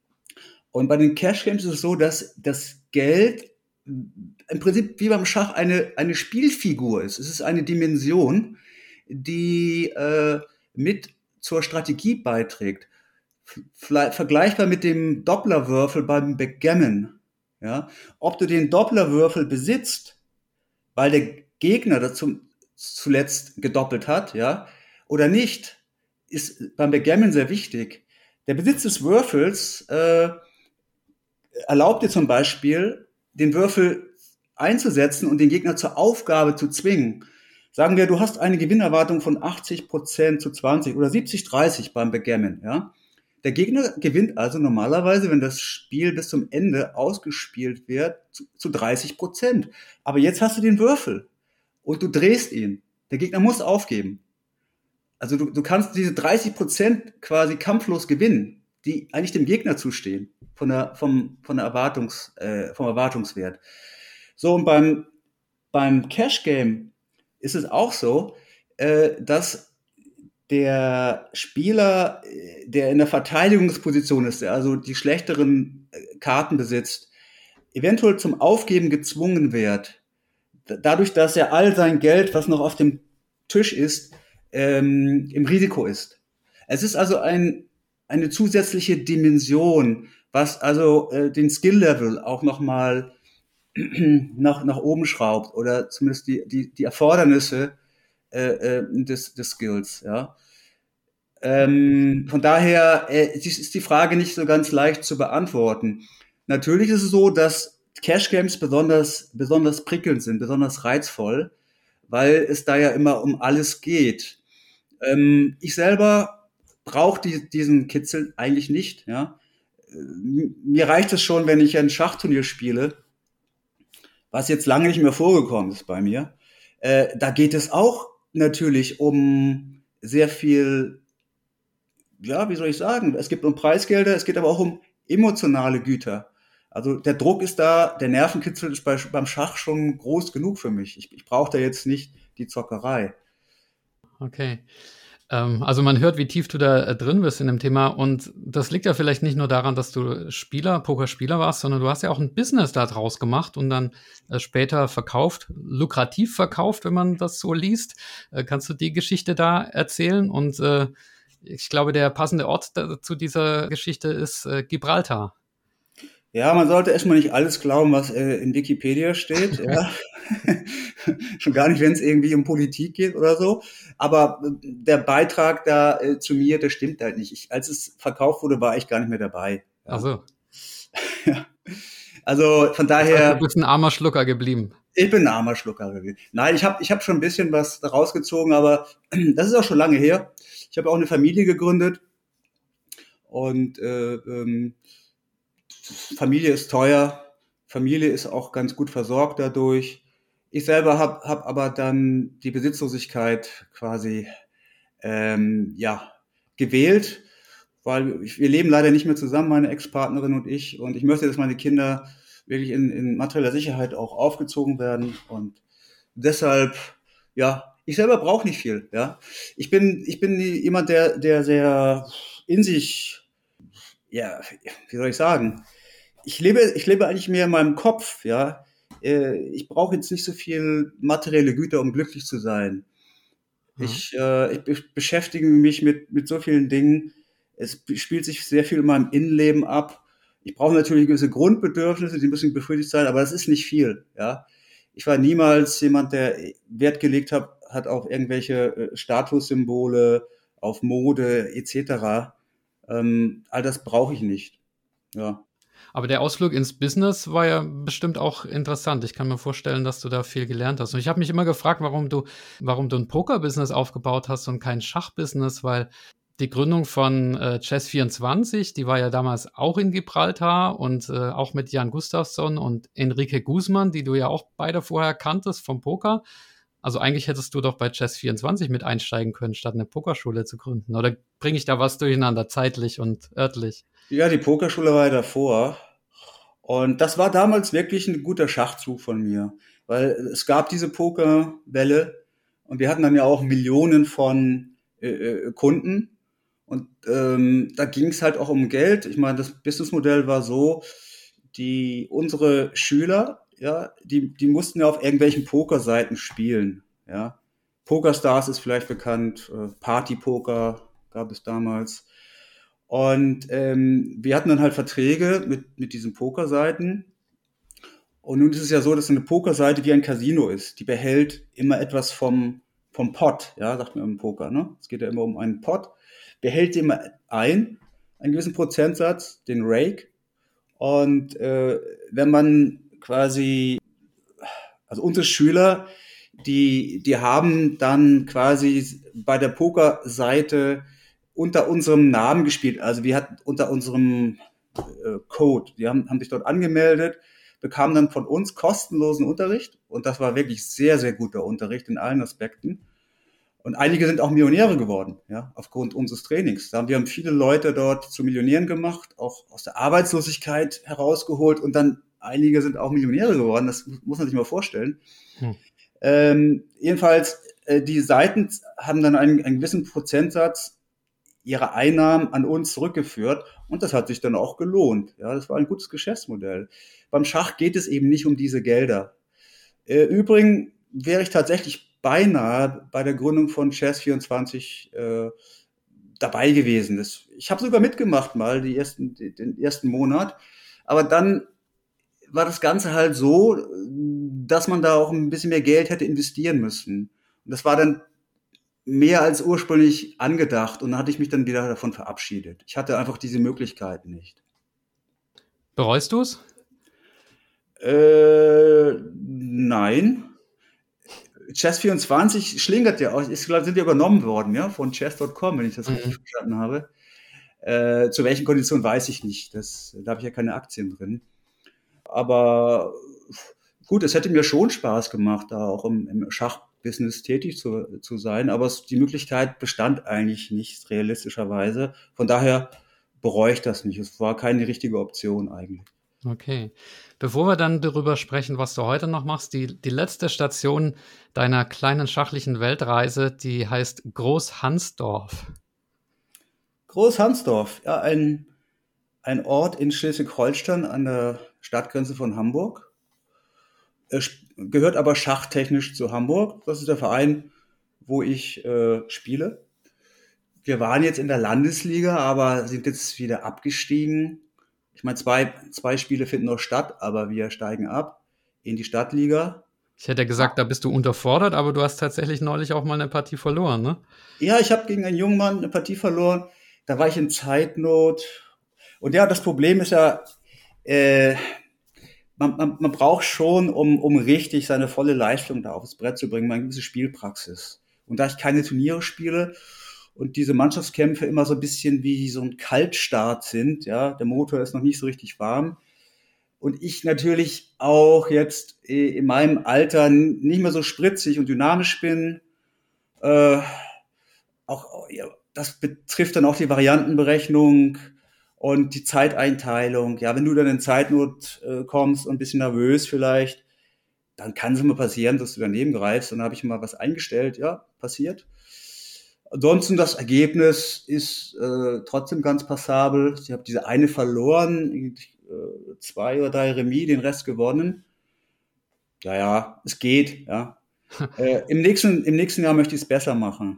Speaker 1: Und bei den Cash Games ist es so, dass das Geld im Prinzip wie beim Schach eine, eine Spielfigur ist. Es ist eine Dimension, die äh, mit zur Strategie beiträgt. Vielleicht vergleichbar mit dem Dopplerwürfel beim Backgammon. Ja? Ob du den Dopplerwürfel besitzt, weil der Gegner dazu zuletzt gedoppelt hat, ja, oder nicht, ist beim Backgammon sehr wichtig. Der Besitz des Würfels äh, erlaubt dir zum Beispiel, den Würfel einzusetzen und den Gegner zur Aufgabe zu zwingen. Sagen wir, du hast eine Gewinnerwartung von achtzig Prozent zu zwanzig oder siebzig dreißig beim Backgammon, ja. Der Gegner gewinnt also normalerweise, wenn das Spiel bis zum Ende ausgespielt wird, zu, zu dreißig Prozent. Aber jetzt hast du den Würfel und du drehst ihn. Der Gegner muss aufgeben. Also du, du kannst diese dreißig Prozent quasi kampflos gewinnen, die eigentlich dem Gegner zustehen, von der, vom, von der Erwartungs, äh, vom Erwartungswert. So, und beim, beim Cash Game ist es auch so, äh, dass der Spieler, der in der Verteidigungsposition ist, der also die schlechteren Karten besitzt, eventuell zum Aufgeben gezwungen wird, dadurch, dass er all sein Geld, was noch auf dem Tisch ist, ähm, im Risiko ist. Es ist also ein, eine zusätzliche Dimension, was also äh, den Skill-Level auch nochmal nach, nach oben schraubt oder zumindest die, die, die Erfordernisse äh, äh, des, des Skills, ja. Ähm, von daher äh, ist die Frage nicht so ganz leicht zu beantworten. Natürlich ist es so, dass Cash Games besonders, besonders prickelnd sind, besonders reizvoll, weil es da ja immer um alles geht. Ähm, ich selber brauche die, diesen Kitzel eigentlich nicht. Ja? Mir reicht es schon, wenn ich ein Schachturnier spiele, was jetzt lange nicht mehr vorgekommen ist bei mir. Äh, da geht es auch natürlich um sehr viel ja, wie soll ich sagen, es geht um Preisgelder, es geht aber auch um emotionale Güter. Also der Druck ist da, der Nervenkitzel ist bei, beim Schach schon groß genug für mich. Ich, ich brauche da jetzt nicht die Zockerei.
Speaker 5: Okay. Ähm, also man hört, wie tief du da äh, drin bist in dem Thema. Und das liegt ja vielleicht nicht nur daran, dass du Spieler, Pokerspieler warst, sondern du hast ja auch ein Business da draus gemacht und dann äh, später verkauft, lukrativ verkauft, wenn man das so liest. Äh, kannst du die Geschichte da erzählen? Und äh, ich glaube, der passende Ort da, zu dieser Geschichte ist äh, Gibraltar.
Speaker 1: Ja, man sollte erstmal nicht alles glauben, was äh, in Wikipedia steht. Ja. Schon gar nicht, wenn es irgendwie um Politik geht oder so. Aber äh, der Beitrag da äh, zu mir, der stimmt halt nicht. Ich, als es verkauft wurde, war ich gar nicht mehr dabei. Ja.
Speaker 5: Ach so.
Speaker 1: Ja. Also von
Speaker 5: Das heißt,
Speaker 1: daher.
Speaker 5: du bist ein armer Schlucker geblieben.
Speaker 1: Ich bin ein armer Schlucker gewesen. Nein, ich habe ich hab schon ein bisschen was rausgezogen, aber das ist auch schon lange her. Ich habe auch eine Familie gegründet und äh, ähm, Familie ist teuer, Familie ist auch ganz gut versorgt dadurch. Ich selber habe hab aber dann die Besitzlosigkeit quasi ähm, ja, gewählt, weil ich, wir leben leider nicht mehr zusammen, meine Ex-Partnerin und ich. Und ich möchte, dass meine Kinder wirklich in, in materieller Sicherheit auch aufgezogen werden. Und deshalb, ja, ich selber brauche nicht viel. Ja, ich bin, ich bin jemand, der, der sehr in sich, ja, wie soll ich sagen? Ich lebe, ich lebe eigentlich mehr in meinem Kopf. Ja, ich brauche jetzt nicht so viel materielle Güter, um glücklich zu sein. Ich, äh, ich beschäftige mich mit, mit so vielen Dingen. Es spielt sich sehr viel in meinem Innenleben ab. Ich brauche natürlich gewisse Grundbedürfnisse, die müssen befriedigt sein, aber das ist nicht viel. Ja, ich war niemals jemand, der Wert gelegt hat, hat auf irgendwelche Statussymbole, auf Mode et cetera. Ähm, all das brauche ich nicht. Ja.
Speaker 5: Aber der Ausflug ins Business war ja bestimmt auch interessant. Ich kann mir vorstellen, dass du da viel gelernt hast. Und ich habe mich immer gefragt, warum du, warum du ein Poker-Business aufgebaut hast und kein Schach-Business, weil die Gründung von äh, Chess vierundzwanzig, die war ja damals auch in Gibraltar und äh, auch mit Jan Gustafsson und Enrique Guzman, die du ja auch beide vorher kanntest vom Poker. Also eigentlich hättest du doch bei Chess vierundzwanzig mit einsteigen können, statt eine Pokerschule zu gründen. Oder bringe ich da was durcheinander, zeitlich und örtlich?
Speaker 1: Ja, die Pokerschule war ja davor. Und das war damals wirklich ein guter Schachzug von mir. Weil es gab diese Pokerwelle und wir hatten dann ja auch Millionen von äh, Kunden. Und ähm, da ging es halt auch um Geld. Ich meine, das Businessmodell war so, die unsere Schüler, ja, die, die mussten ja auf irgendwelchen Pokerseiten spielen. Ja. PokerStars ist vielleicht bekannt, äh, Partypoker gab es damals. Und ähm, wir hatten dann halt Verträge mit, mit diesen Pokerseiten. Und nun ist es ja so, dass eine Pokerseite wie ein Casino ist. Die behält immer etwas vom, vom Pot, ja, sagt man im Poker, ne? Es geht ja immer um einen Pot. Behält immer ein, einen gewissen Prozentsatz, den Rake. Und äh, wenn man quasi, also unsere Schüler, die, die haben dann quasi bei der Pokerseite unter unserem Namen gespielt. Also wir hatten unter unserem äh, Code. Die haben, haben sich dort angemeldet, bekamen dann von uns kostenlosen Unterricht. Und das war wirklich sehr, sehr guter Unterricht in allen Aspekten. Und einige sind auch Millionäre geworden, ja, aufgrund unseres Trainings. Da haben wir haben viele Leute dort zu Millionären gemacht, auch aus der Arbeitslosigkeit herausgeholt. Und dann einige sind auch Millionäre geworden. Das muss man sich mal vorstellen. Hm. Ähm, jedenfalls, äh, die Seiten haben dann einen, einen gewissen Prozentsatz ihre Einnahmen an uns zurückgeführt und das hat sich dann auch gelohnt. Ja, das war ein gutes Geschäftsmodell. Beim Schach geht es eben nicht um diese Gelder. Äh, Übrigens wäre ich tatsächlich beinahe bei der Gründung von Chess vierundzwanzig äh, dabei gewesen. Das, ich habe sogar mitgemacht mal die ersten, den ersten Monat, aber dann war das Ganze halt so, dass man da auch ein bisschen mehr Geld hätte investieren müssen. Und das war dann mehr als ursprünglich angedacht und dann hatte ich mich dann wieder davon verabschiedet. Ich hatte einfach diese Möglichkeiten nicht.
Speaker 5: Bereust du es?
Speaker 1: Äh, nein. Chess vierundzwanzig schlingert ja auch, ist, sind ja übernommen worden, ja, von chess Punkt com, wenn ich das mhm. richtig verstanden habe. Äh, zu welchen Konditionen weiß ich nicht. Das, da habe ich ja keine Aktien drin. Aber gut, es hätte mir schon Spaß gemacht, da auch im, im Schach Schachbusiness tätig zu, zu sein, aber es, die Möglichkeit bestand eigentlich nicht realistischerweise. Von daher bereue ich das nicht. Es war keine richtige Option eigentlich.
Speaker 5: Okay. Bevor wir dann darüber sprechen, was du heute noch machst, die, die letzte Station deiner kleinen schachlichen Weltreise, die heißt Großhansdorf.
Speaker 1: Großhansdorf, ja, ein, ein Ort in Schleswig-Holstein an der Stadtgrenze von Hamburg. Es gehört aber schachtechnisch zu Hamburg. Das ist der Verein, wo ich äh, spiele. Wir waren jetzt in der Landesliga, aber sind jetzt wieder abgestiegen. Ich meine, zwei, zwei Spiele finden noch statt, aber wir steigen ab in die Stadtliga.
Speaker 5: Ich hätte gesagt, da bist du unterfordert, aber du hast tatsächlich neulich auch mal eine Partie verloren, ne?
Speaker 1: Ja, ich habe gegen einen jungen Mann eine Partie verloren. Da war ich in Zeitnot. Und ja, das Problem ist ja, äh, man, man, man braucht schon, um, um richtig seine volle Leistung da aufs Brett zu bringen, eine gewisse Spielpraxis. Und da ich keine Turniere spiele und diese Mannschaftskämpfe immer so ein bisschen wie so ein Kaltstart sind, ja, der Motor ist noch nicht so richtig warm. Und ich natürlich auch jetzt in meinem Alter nicht mehr so spritzig und dynamisch bin. Äh, auch, ja, das betrifft dann auch die Variantenberechnung und die Zeiteinteilung. Ja, wenn du dann in Zeitnot äh, kommst und ein bisschen nervös vielleicht, dann kann es immer passieren, dass du daneben greifst. Und dann habe ich mal was eingestellt. Ja, passiert. Ansonsten das Ergebnis ist äh, trotzdem ganz passabel. Ich habe diese eine verloren, äh, zwei oder drei Remis, den Rest gewonnen. Ja, ja, es geht. Ja. äh, im nächsten, im nächsten Jahr möchte ich es besser machen.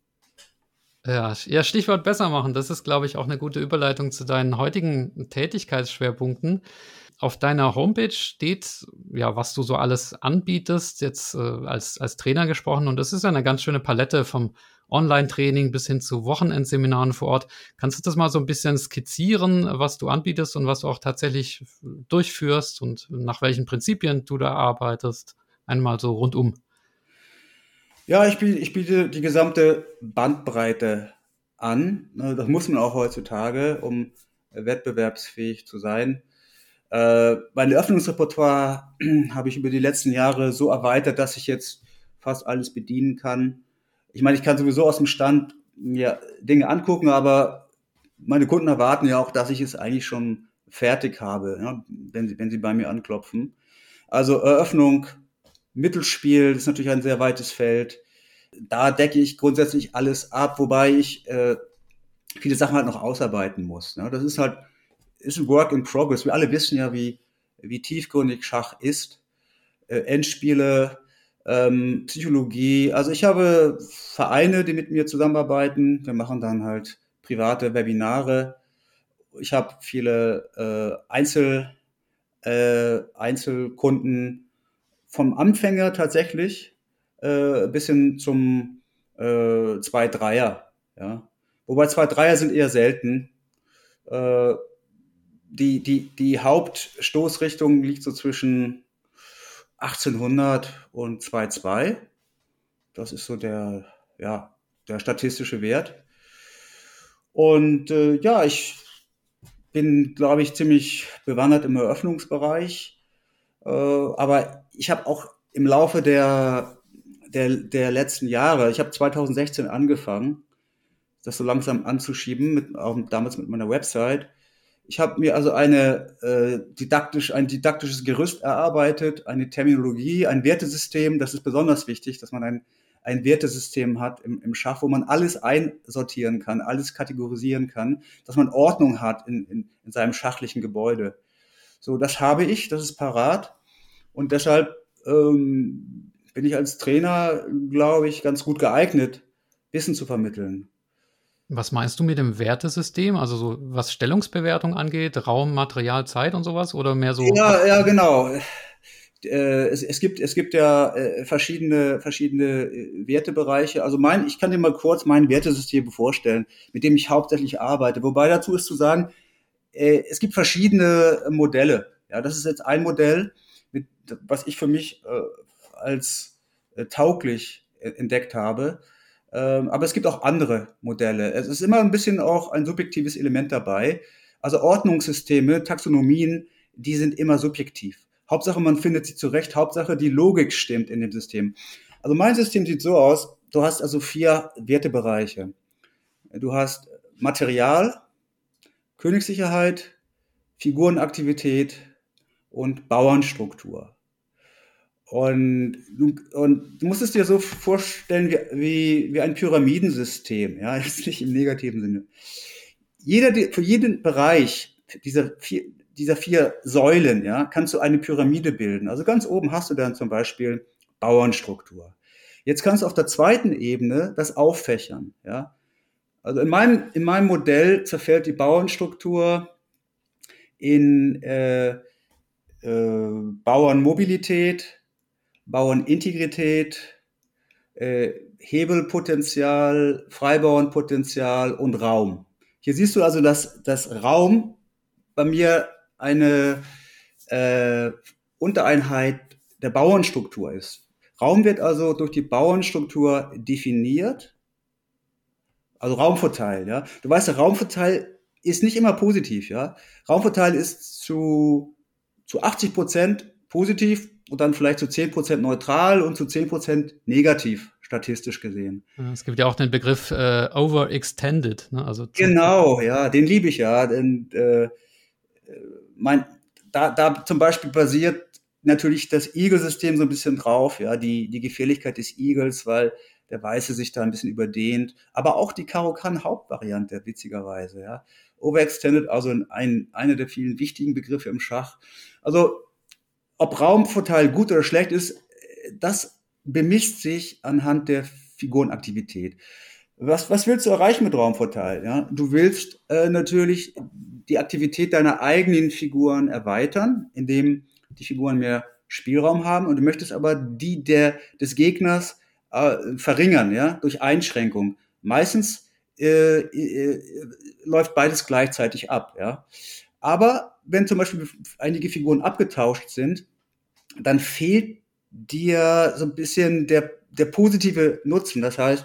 Speaker 5: Ja, ja, Stichwort besser machen. Das ist, glaube ich, auch eine gute Überleitung zu deinen heutigen Tätigkeitsschwerpunkten. Auf deiner Homepage steht, ja, was du so alles anbietest, jetzt äh, als, als Trainer gesprochen. Und das ist ja eine ganz schöne Palette vom Online-Training bis hin zu Wochenendseminaren vor Ort. Kannst du das mal so ein bisschen skizzieren, was du anbietest und was du auch tatsächlich durchführst und nach welchen Prinzipien du da arbeitest? Einmal so rundum.
Speaker 1: Ja, ich biete, ich biete die gesamte Bandbreite an. Das muss man auch heutzutage, um wettbewerbsfähig zu sein. Äh, mein Eröffnungsrepertoire habe ich über die letzten Jahre so erweitert, dass ich jetzt fast alles bedienen kann. Ich meine, ich kann sowieso aus dem Stand mir Dinge angucken, aber meine Kunden erwarten ja auch, dass ich es eigentlich schon fertig habe, ja, wenn sie, wenn sie bei mir anklopfen. Also Eröffnung, Mittelspiel, das ist natürlich ein sehr weites Feld. Da decke ich grundsätzlich alles ab, wobei ich äh, viele Sachen halt noch ausarbeiten muss. Ne? Das ist halt ist ein Work in Progress. Wir alle wissen ja, wie, wie tiefgründig Schach ist. Äh, Endspiele, ähm, Psychologie. Also ich habe Vereine, die mit mir zusammenarbeiten. Wir machen dann halt private Webinare. Ich habe viele äh, Einzel, äh, Einzelkunden vom Anfänger tatsächlich äh, bis hin zum äh, zwei Dreier. Ja. Wobei zwei Dreier sind eher selten. Äh, die, die, die Hauptstoßrichtung liegt so zwischen achtzehnhundert und zwei Komma zwei. Das ist so der, ja, der statistische Wert. Und äh, ja, ich bin, glaube ich, ziemlich bewandert im Eröffnungsbereich. Äh, aber ich habe auch im Laufe der, der, der letzten Jahre, ich habe zwanzig sechzehn angefangen, das so langsam anzuschieben, mit, auch damals mit meiner Website. Ich habe mir also eine äh, didaktisch, ein didaktisches Gerüst erarbeitet, eine Terminologie, ein Wertesystem. Das ist besonders wichtig, dass man ein, ein Wertesystem hat im, im Schach, wo man alles einsortieren kann, alles kategorisieren kann, dass man Ordnung hat in, in, in seinem schachlichen Gebäude. So, das habe ich, das ist parat. Und deshalb ähm, bin ich als Trainer, glaube ich, ganz gut geeignet, Wissen zu vermitteln.
Speaker 5: Was meinst du mit dem Wertesystem? Also so was Stellungsbewertung angeht, Raum, Material, Zeit und sowas? Oder mehr so?
Speaker 1: Ja, ja, genau. Äh, es, es gibt, es gibt ja äh, verschiedene, verschiedene äh, Wertebereiche. Also mein, ich kann dir mal kurz mein Wertesystem vorstellen, mit dem ich hauptsächlich arbeite. Wobei dazu ist zu sagen, äh, es gibt verschiedene Modelle. Ja, das ist jetzt ein Modell, mit, was ich für mich äh, als äh, tauglich äh, entdeckt habe. Ähm, aber es gibt auch andere Modelle. Es ist immer ein bisschen auch ein subjektives Element dabei. Also Ordnungssysteme, Taxonomien, die sind immer subjektiv. Hauptsache, man findet sie zurecht. Hauptsache, die Logik stimmt in dem System. Also mein System sieht so aus, du hast also vier Wertebereiche. Du hast Material, Königssicherheit, Figurenaktivität und Bauernstruktur. Und du, und du musst es dir so vorstellen wie, wie, wie ein Pyramidensystem, ja, jetzt nicht im negativen Sinne. Jeder, für jeden Bereich dieser vier, dieser vier Säulen, ja, kannst du eine Pyramide bilden. Also ganz oben hast du dann zum Beispiel Bauernstruktur. Jetzt kannst du auf der zweiten Ebene das auffächern, ja. Also in meinem, in meinem Modell zerfällt die Bauernstruktur in äh, äh, Bauernmobilität, Bauernintegrität, äh, Hebelpotenzial, Freibauernpotenzial und Raum. Hier siehst du also, dass das Raum bei mir eine äh, Untereinheit der Bauernstruktur ist. Raum wird also durch die Bauernstruktur definiert, also Raumvorteil. Ja, du weißt, der Raumvorteil ist nicht immer positiv. Ja, Raumvorteil ist zu zu achtzig Prozent positiv und dann vielleicht zu zehn Prozent neutral und zu zehn Prozent negativ, statistisch gesehen.
Speaker 5: Es gibt ja auch den Begriff äh, overextended. Ne? Also
Speaker 1: genau, ja, den liebe ich ja. Denn, äh, mein, da, da zum Beispiel basiert natürlich das Igel-System so ein bisschen drauf, ja, die, die Gefährlichkeit des Igels, weil der Weiße sich da ein bisschen überdehnt. Aber auch die Karo-Kann-Hauptvariante, witzigerweise, ja. Overextended, also ein, einer der vielen wichtigen Begriffe im Schach. Also, ob Raumvorteil gut oder schlecht ist, das bemisst sich anhand der Figurenaktivität. Was, was willst du erreichen mit Raumvorteil? Ja? Du willst äh, natürlich die Aktivität deiner eigenen Figuren erweitern, indem die Figuren mehr Spielraum haben, und du möchtest aber die der, des Gegners äh, verringern, ja, durch Einschränkung. Meistens äh, äh, läuft beides gleichzeitig ab, ja. Aber wenn zum Beispiel einige Figuren abgetauscht sind, dann fehlt dir so ein bisschen der, der positive Nutzen. Das heißt,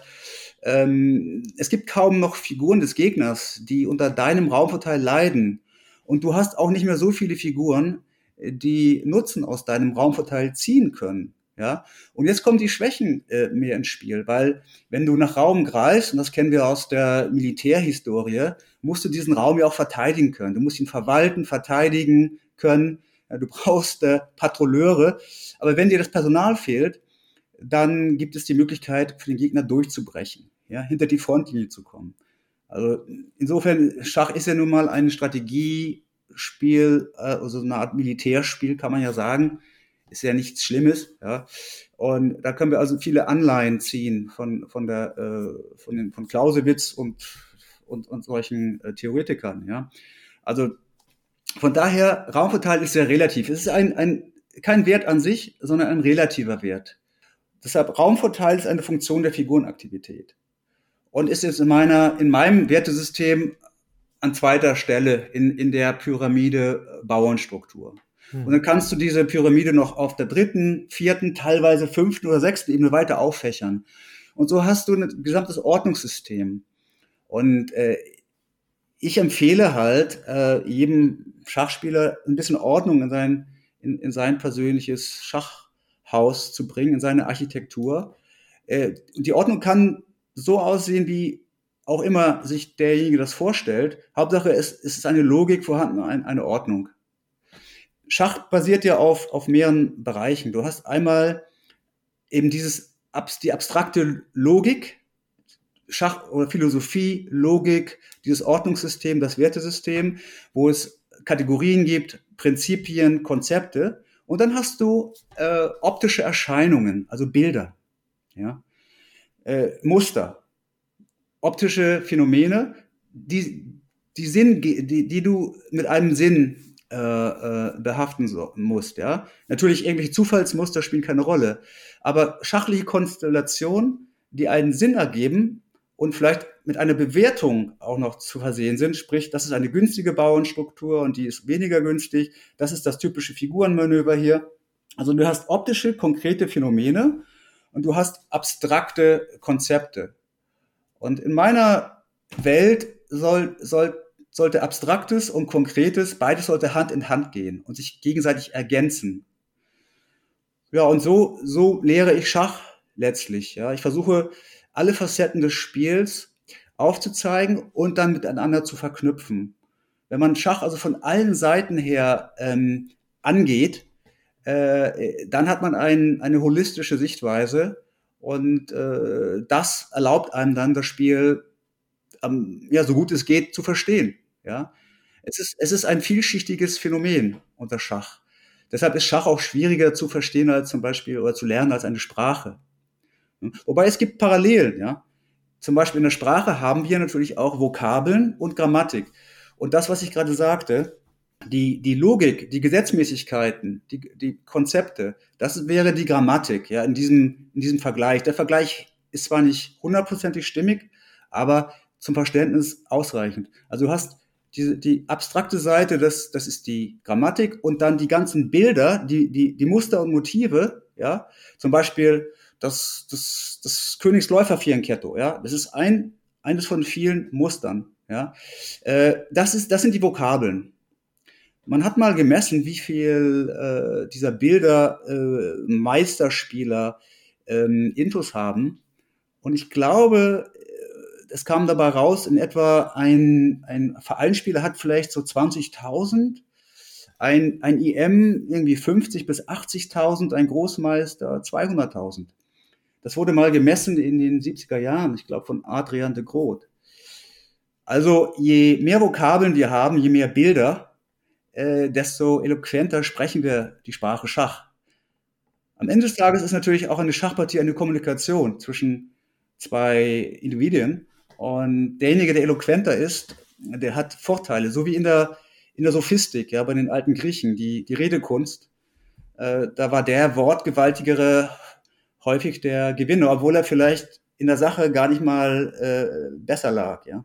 Speaker 1: ähm, es gibt kaum noch Figuren des Gegners, die unter deinem Raumvorteil leiden. Und du hast auch nicht mehr so viele Figuren, die Nutzen aus deinem Raumvorteil ziehen können. Ja? Und jetzt kommen die Schwächen äh, mehr ins Spiel, weil wenn du nach Raum greifst, und das kennen wir aus der Militärhistorie, musst du diesen Raum ja auch verteidigen können. Du musst ihn verwalten, verteidigen können. Ja, du brauchst äh, Patrouilleure. Aber wenn dir das Personal fehlt, dann gibt es die Möglichkeit, für den Gegner durchzubrechen, ja, hinter die Frontlinie zu kommen. Also insofern, Schach ist ja nun mal ein Strategiespiel, also eine Art Militärspiel, kann man ja sagen. Ist ja nichts Schlimmes, ja. Und da können wir also viele Anleihen ziehen von von der äh, von den von Clausewitz und und und solchen äh, Theoretikern, ja. Also von daher, Raumvorteil ist sehr relativ. Es ist ein ein kein Wert an sich, sondern ein relativer Wert. Deshalb Raumvorteil ist eine Funktion der Figurenaktivität und ist jetzt in meiner in meinem Wertesystem an zweiter Stelle in in der Pyramide Bauernstruktur. Und dann kannst du diese Pyramide noch auf der dritten, vierten, teilweise fünften oder sechsten Ebene weiter auffächern. Und so hast du ein gesamtes Ordnungssystem. Und äh, ich empfehle halt äh, jedem Schachspieler ein bisschen Ordnung in sein, in, in sein persönliches Schachhaus zu bringen, in seine Architektur. Äh, die Ordnung kann so aussehen, wie auch immer sich derjenige das vorstellt. Hauptsache, es, es ist eine Logik vorhanden, ein, eine Ordnung. Schach basiert ja auf, auf mehreren Bereichen. Du hast einmal eben dieses, die abstrakte Logik, Schach oder Philosophie, Logik, dieses Ordnungssystem, das Wertesystem, wo es Kategorien gibt, Prinzipien, Konzepte. Und dann hast du äh, optische Erscheinungen, also Bilder, ja? äh, Muster, optische Phänomene, die, die, Sinn, die, die du mit einem Sinn Äh, behaften so, musst, ja. Natürlich irgendwelche Zufallsmuster spielen keine Rolle, aber schachliche Konstellationen, die einen Sinn ergeben und vielleicht mit einer Bewertung auch noch zu versehen sind, sprich, das ist eine günstige Bauernstruktur und die ist weniger günstig, das ist das typische Figurenmanöver hier. Also du hast optische, konkrete Phänomene und du hast abstrakte Konzepte. Und in meiner Welt soll, soll sollte Abstraktes und Konkretes, beides sollte Hand in Hand gehen und sich gegenseitig ergänzen. Ja, und so, so lehre ich Schach letztlich. Ja, ich versuche alle Facetten des Spiels aufzuzeigen und dann miteinander zu verknüpfen. Wenn man Schach also von allen Seiten her ähm, angeht, äh, dann hat man ein, eine holistische Sichtweise und äh, das erlaubt einem dann das Spiel ähm, ja so gut es geht zu verstehen. Ja, es ist es ist ein vielschichtiges Phänomen unter Schach. Deshalb ist Schach auch schwieriger zu verstehen als zum Beispiel oder zu lernen als eine Sprache. Wobei es gibt Parallelen, ja. Zum Beispiel in der Sprache haben wir natürlich auch Vokabeln und Grammatik. Und das, was ich gerade sagte, die, die Logik, die Gesetzmäßigkeiten, die, die Konzepte, das wäre die Grammatik, ja, in diesem, in diesem Vergleich. Der Vergleich ist zwar nicht hundertprozentig stimmig, aber zum Verständnis ausreichend. Also du hast die, die abstrakte Seite, das, das ist die Grammatik und dann die ganzen Bilder, die, die, die Muster und Motive, ja, zum Beispiel das, das, das Königsläufer-Fianchetto, ja, das ist ein, eines von vielen Mustern, ja. Äh, das ist, das sind die Vokabeln. Man hat mal gemessen, wie viel äh, dieser Bilder äh, Meisterspieler ähm, Intus haben. Und ich glaube, es kam dabei raus, in etwa ein, ein Vereinsspieler hat vielleicht so zwanzigtausend, ein, ein I M irgendwie fünfzig bis achtzigtausend, ein Großmeister zweihunderttausend. Das wurde mal gemessen in den siebziger Jahren, ich glaube von Adrian de Groot. Also je mehr Vokabeln wir haben, je mehr Bilder, äh, desto eloquenter sprechen wir die Sprache Schach. Am Ende des Tages ist natürlich auch eine Schachpartie eine Kommunikation zwischen zwei Individuen. Und derjenige, der eloquenter ist, der hat Vorteile, so wie in der, in der Sophistik, ja, bei den alten Griechen, die, die Redekunst. Äh, da war der Wortgewaltigere häufig der Gewinner, obwohl er vielleicht in der Sache gar nicht mal äh, besser lag, ja.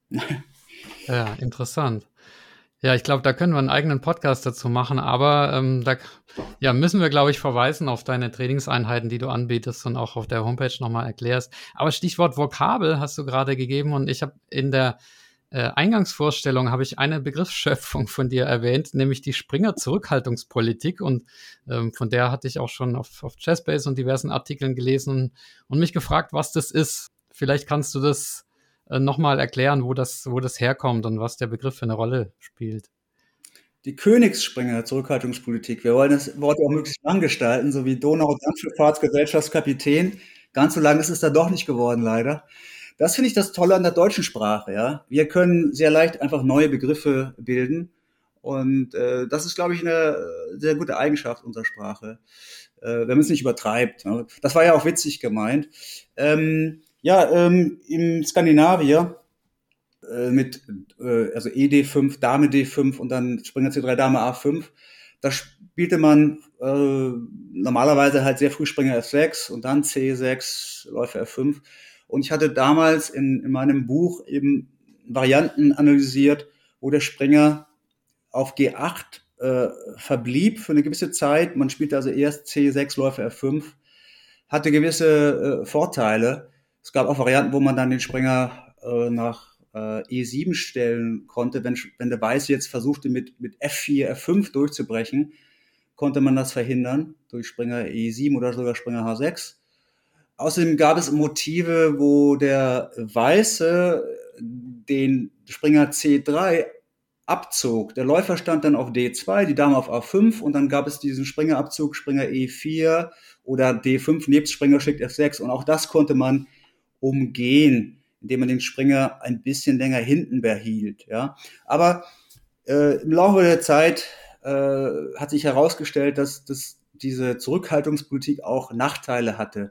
Speaker 5: Ja, interessant. Ja, ich glaube, da können wir einen eigenen Podcast dazu machen, aber ähm, da ja, müssen wir, glaube ich, verweisen auf deine Trainingseinheiten, die du anbietest und auch auf der Homepage nochmal erklärst. Aber Stichwort Vokabel hast du gerade gegeben und ich habe in der äh, Eingangsvorstellung habe ich eine Begriffsschöpfung von dir erwähnt, nämlich die Springer-Zurückhaltungspolitik und ähm, von der hatte ich auch schon auf, auf Chessbase und diversen Artikeln gelesen und mich gefragt, was das ist. Vielleicht kannst du das äh, nochmal erklären, wo das, wo das herkommt und was der Begriff für eine Rolle spielt.
Speaker 1: Die Königsspringer-Zurückhaltungspolitik. Wir wollen das Wort auch möglichst lang gestalten, so wie Donau-Dampfschifffahrtskapitän. Ganz so lang ist es da doch nicht geworden, leider. Das finde ich das Tolle an der deutschen Sprache, ja. Wir können sehr leicht einfach neue Begriffe bilden. Und äh, das ist, glaube ich, eine sehr gute Eigenschaft unserer Sprache, äh, wenn man es nicht übertreibt. Ne? Das war ja auch witzig gemeint. Ähm, ja, ähm, im Skandinavier äh, mit äh, also E D fünf, Dame D fünf und dann Springer C drei, Dame A fünf. Da spielte man äh, normalerweise halt sehr früh Springer F sechs und dann C sechs, Läufer F fünf. Und ich hatte damals in, in meinem Buch eben Varianten analysiert, wo der Springer auf G acht äh, verblieb für eine gewisse Zeit. Man spielte also erst C sechs, Läufer F fünf, hatte gewisse äh, Vorteile. Es gab auch Varianten, wo man dann den Springer äh, nach äh, E sieben stellen konnte. Wenn, wenn der Weiße jetzt versuchte, mit, mit F vier, F fünf durchzubrechen, konnte man das verhindern durch Springer E sieben oder sogar Springer H sechs. Außerdem gab es Motive, wo der Weiße den Springer C drei abzog. Der Läufer stand dann auf D zwei, die Dame auf A fünf und dann gab es diesen Springerabzug, Springer E vier oder D fünf, nebst Springer schickt F sechs und auch das konnte man umgehen, indem man den Springer ein bisschen länger hinten behielt. Ja. Aber äh, im Laufe der Zeit äh, hat sich herausgestellt, dass, dass diese Zurückhaltungspolitik auch Nachteile hatte.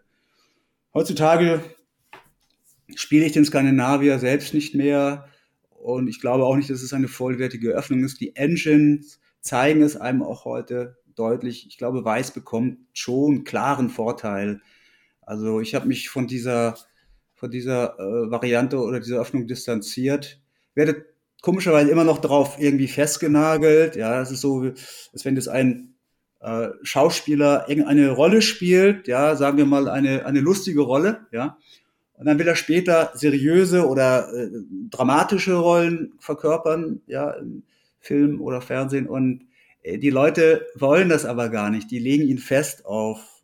Speaker 1: Heutzutage spiele ich den Skandinavier selbst nicht mehr und ich glaube auch nicht, dass es eine vollwertige Öffnung ist. Die Engines zeigen es einem auch heute deutlich. Ich glaube, Weiß bekommt schon einen klaren Vorteil. Also ich habe mich von dieser, von dieser äh, Variante oder dieser Öffnung distanziert. Werde komischerweise immer noch darauf irgendwie festgenagelt. Ja, das ist so, als wenn das ein äh, Schauspieler irgendeine Rolle spielt, ja, sagen wir mal eine, eine lustige Rolle, ja. Und dann will er später seriöse oder äh, dramatische Rollen verkörpern, ja, im Film oder Fernsehen. Und äh, die Leute wollen das aber gar nicht. Die legen ihn fest auf,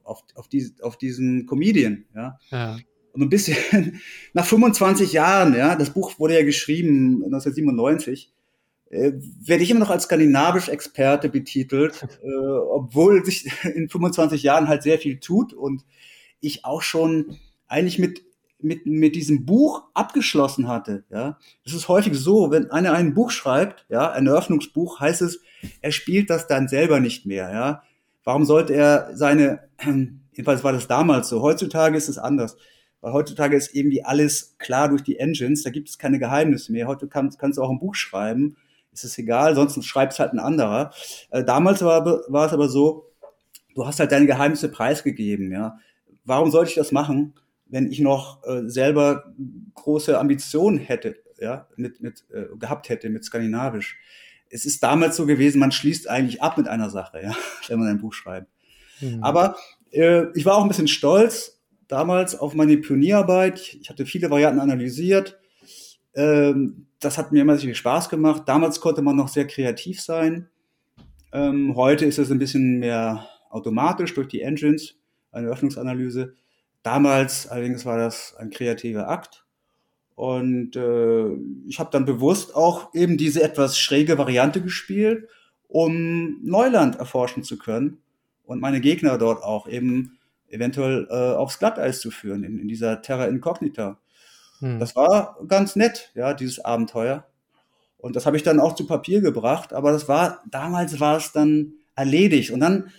Speaker 1: auf, auf, die, auf diesen Comedian, ja.
Speaker 5: Ja.
Speaker 1: Und ein bisschen nach fünfundzwanzig Jahren, ja, das Buch wurde ja geschrieben neunzehnhundertsiebenundneunzig, äh, werde ich immer noch als skandinavisch-Experte betitelt, äh, obwohl sich in fünfundzwanzig Jahren halt sehr viel tut und ich auch schon eigentlich mit mit mit diesem Buch abgeschlossen hatte, ja. Es ist häufig so, wenn einer ein Buch schreibt, ja, ein Eröffnungsbuch, heißt es, er spielt das dann selber nicht mehr, ja. Warum sollte er seine, jedenfalls war das damals so, heutzutage ist es anders, weil heutzutage ist irgendwie alles klar durch die Engines, da gibt es keine Geheimnisse mehr. Heute kannst, kannst du auch ein Buch schreiben, ist es egal, sonst schreibt es halt ein anderer. Äh, damals war, war es aber so, du hast halt deine Geheimnisse preisgegeben, ja. Warum sollte ich das machen, wenn ich noch äh, selber große Ambitionen hätte, ja, mit, mit, äh, gehabt hätte mit Skandinavisch. Es ist damals so gewesen, man schließt eigentlich ab mit einer Sache, ja, wenn man ein Buch schreibt. Mhm. Aber äh, ich war auch ein bisschen stolz damals auf meine Pionierarbeit. Ich hatte viele Varianten analysiert. Ähm, das hat mir immer sehr viel Spaß gemacht. Damals konnte man noch sehr kreativ sein. Ähm, heute ist es ein bisschen mehr automatisch durch die Engines, eine Öffnungsanalyse. Damals allerdings war das ein kreativer Akt und äh, ich habe dann bewusst auch eben diese etwas schräge Variante gespielt, um Neuland erforschen zu können und meine Gegner dort auch eben eventuell äh, aufs Glatteis zu führen, in, in dieser Terra Incognita. Hm. Das war ganz nett, ja, dieses Abenteuer. Und das habe ich dann auch zu Papier gebracht, aber das war, damals war es dann erledigt. Und dann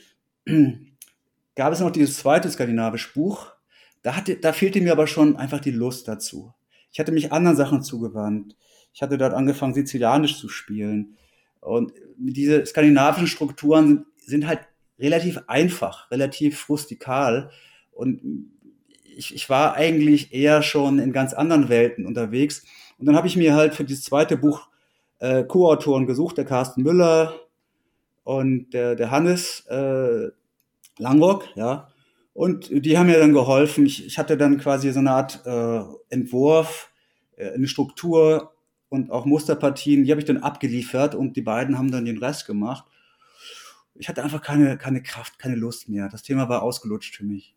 Speaker 1: gab es noch dieses zweite skandinavische Buch. Da, hatte, da fehlte mir aber schon einfach die Lust dazu. Ich hatte mich anderen Sachen zugewandt. Ich hatte dort angefangen, Sizilianisch zu spielen. Und diese skandinavischen Strukturen sind, sind halt relativ einfach, relativ rustikal. Und ich, ich war eigentlich eher schon in ganz anderen Welten unterwegs. Und dann habe ich mir halt für dieses zweite Buch äh, Co-Autoren gesucht, der Carsten Müller und der, der Hannes äh, Langrock, ja. Und die haben mir dann geholfen. Ich, ich hatte dann quasi so eine Art äh, Entwurf, äh, eine Struktur und auch Musterpartien, die habe ich dann abgeliefert und die beiden haben dann den Rest gemacht. Ich hatte einfach keine, keine Kraft, keine Lust mehr. Das Thema war ausgelutscht für mich.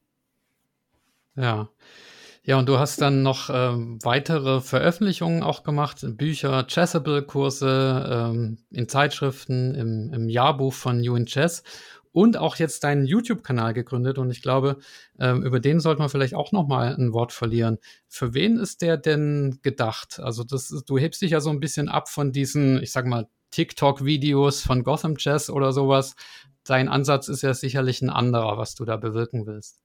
Speaker 5: Ja. Ja, und du hast dann noch ähm, weitere Veröffentlichungen auch gemacht, Bücher, Chessable-Kurse, ähm, in Zeitschriften, im, im Jahrbuch von New in Chess und auch jetzt deinen YouTube-Kanal gegründet. Und ich glaube, ähm, über den sollten wir vielleicht auch noch mal ein Wort verlieren. Für wen ist der denn gedacht? Also das, du hebst dich ja so ein bisschen ab von diesen, ich sag mal, TikTok-Videos von Gotham Chess oder sowas. Dein Ansatz ist ja sicherlich ein anderer, was du da bewirken willst.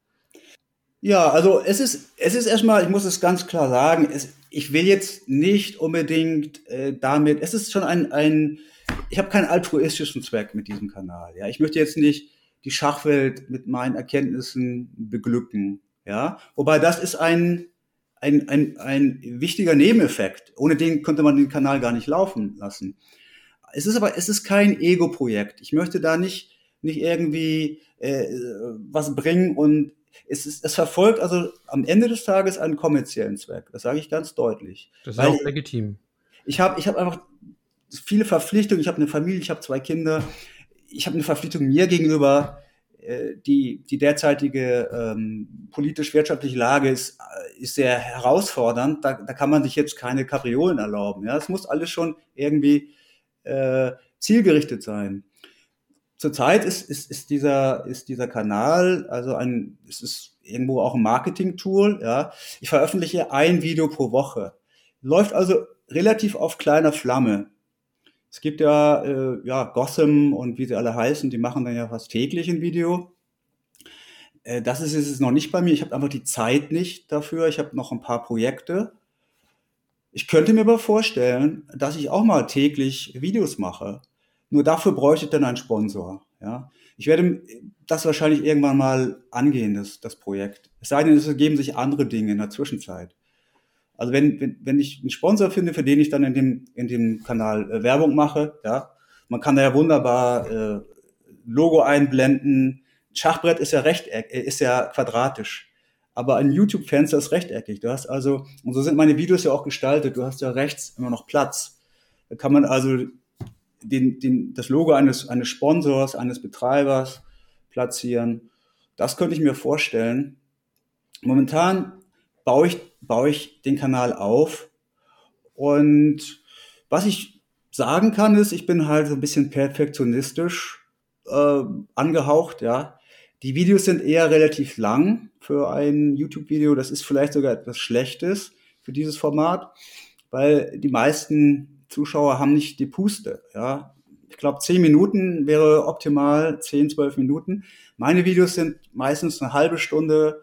Speaker 1: Ja, also es ist, es ist erstmal, ich muss es ganz klar sagen, es, ich will jetzt nicht unbedingt äh, damit, es ist schon ein, ein ich habe keinen altruistischen Zweck mit diesem Kanal. Ja, ich möchte jetzt nicht die Schachwelt mit meinen Erkenntnissen beglücken. Ja, wobei das ist ein, ein, ein, ein wichtiger Nebeneffekt. Ohne den könnte man den Kanal gar nicht laufen lassen. Es ist aber, es ist kein Ego-Projekt. Ich möchte da nicht, nicht irgendwie äh, was bringen und Es, ist, es verfolgt also am Ende des Tages einen kommerziellen Zweck. Das sage ich ganz deutlich.
Speaker 5: Das ist auch legitim.
Speaker 1: Ich habe ich hab einfach viele Verpflichtungen. Ich habe eine Familie, ich habe zwei Kinder. Ich habe eine Verpflichtung mir gegenüber. Äh, die, die derzeitige ähm, politisch-wirtschaftliche Lage ist, ist sehr herausfordernd. Da, da kann man sich jetzt keine Kapriolen erlauben. Ja? Es muss alles schon irgendwie äh, zielgerichtet sein. Zurzeit ist, ist, ist, dieser, ist dieser Kanal, also ein, es ist irgendwo auch ein Marketing-Tool, ja. Ich veröffentliche ein Video pro Woche. Läuft also relativ auf kleiner Flamme. Es gibt ja, äh, ja, Gotham und wie sie alle heißen, die machen dann ja fast täglich ein Video. Äh, das ist es noch nicht bei mir. Ich habe einfach die Zeit nicht dafür. Ich habe noch ein paar Projekte. Ich könnte mir aber vorstellen, dass ich auch mal täglich Videos mache. Nur dafür bräuchte ich dann einen Sponsor. Ja, ich werde das wahrscheinlich irgendwann mal angehen, das, das Projekt. Es sei denn, es ergeben sich andere Dinge in der Zwischenzeit. Also wenn, wenn, wenn ich einen Sponsor finde, für den ich dann in dem, in dem Kanal äh, Werbung mache, ja, man kann da ja wunderbar äh, Logo einblenden. Schachbrett ist ja rechteckig, ist ja quadratisch. Aber ein YouTube-Fenster ist rechteckig. Du hast also, und so sind meine Videos ja auch gestaltet, du hast ja rechts immer noch Platz. Da kann man also Den, den, das Logo eines, eines Sponsors, eines Betreibers platzieren. Das könnte ich mir vorstellen. Momentan baue ich, baue ich den Kanal auf und was ich sagen kann ist, ich bin halt so ein bisschen perfektionistisch äh, angehaucht, ja. Die Videos sind eher relativ lang für ein YouTube-Video. Das ist vielleicht sogar etwas Schlechtes für dieses Format, weil die meisten Zuschauer haben nicht die Puste, ja. Ich glaube, zehn Minuten wäre optimal, zehn, zwölf Minuten. Meine Videos sind meistens eine halbe Stunde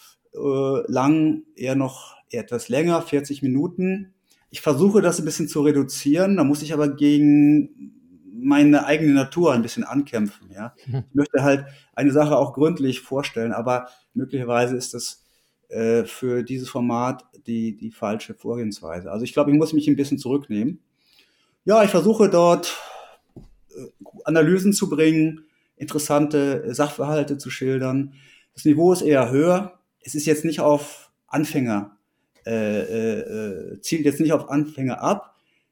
Speaker 1: äh, lang, eher noch eher etwas länger, vierzig Minuten. Ich versuche das ein bisschen zu reduzieren, da muss ich aber gegen meine eigene Natur ein bisschen ankämpfen, ja. Ich möchte halt eine Sache auch gründlich vorstellen, aber möglicherweise ist das äh, für dieses Format die, die falsche Vorgehensweise. Also ich glaube, ich muss mich ein bisschen zurücknehmen. Ja, ich versuche dort äh, Analysen zu bringen, interessante Sachverhalte zu schildern. Das Niveau ist eher höher. Es ist jetzt nicht auf Anfänger, äh, äh, zielt jetzt nicht auf Anfänger ab.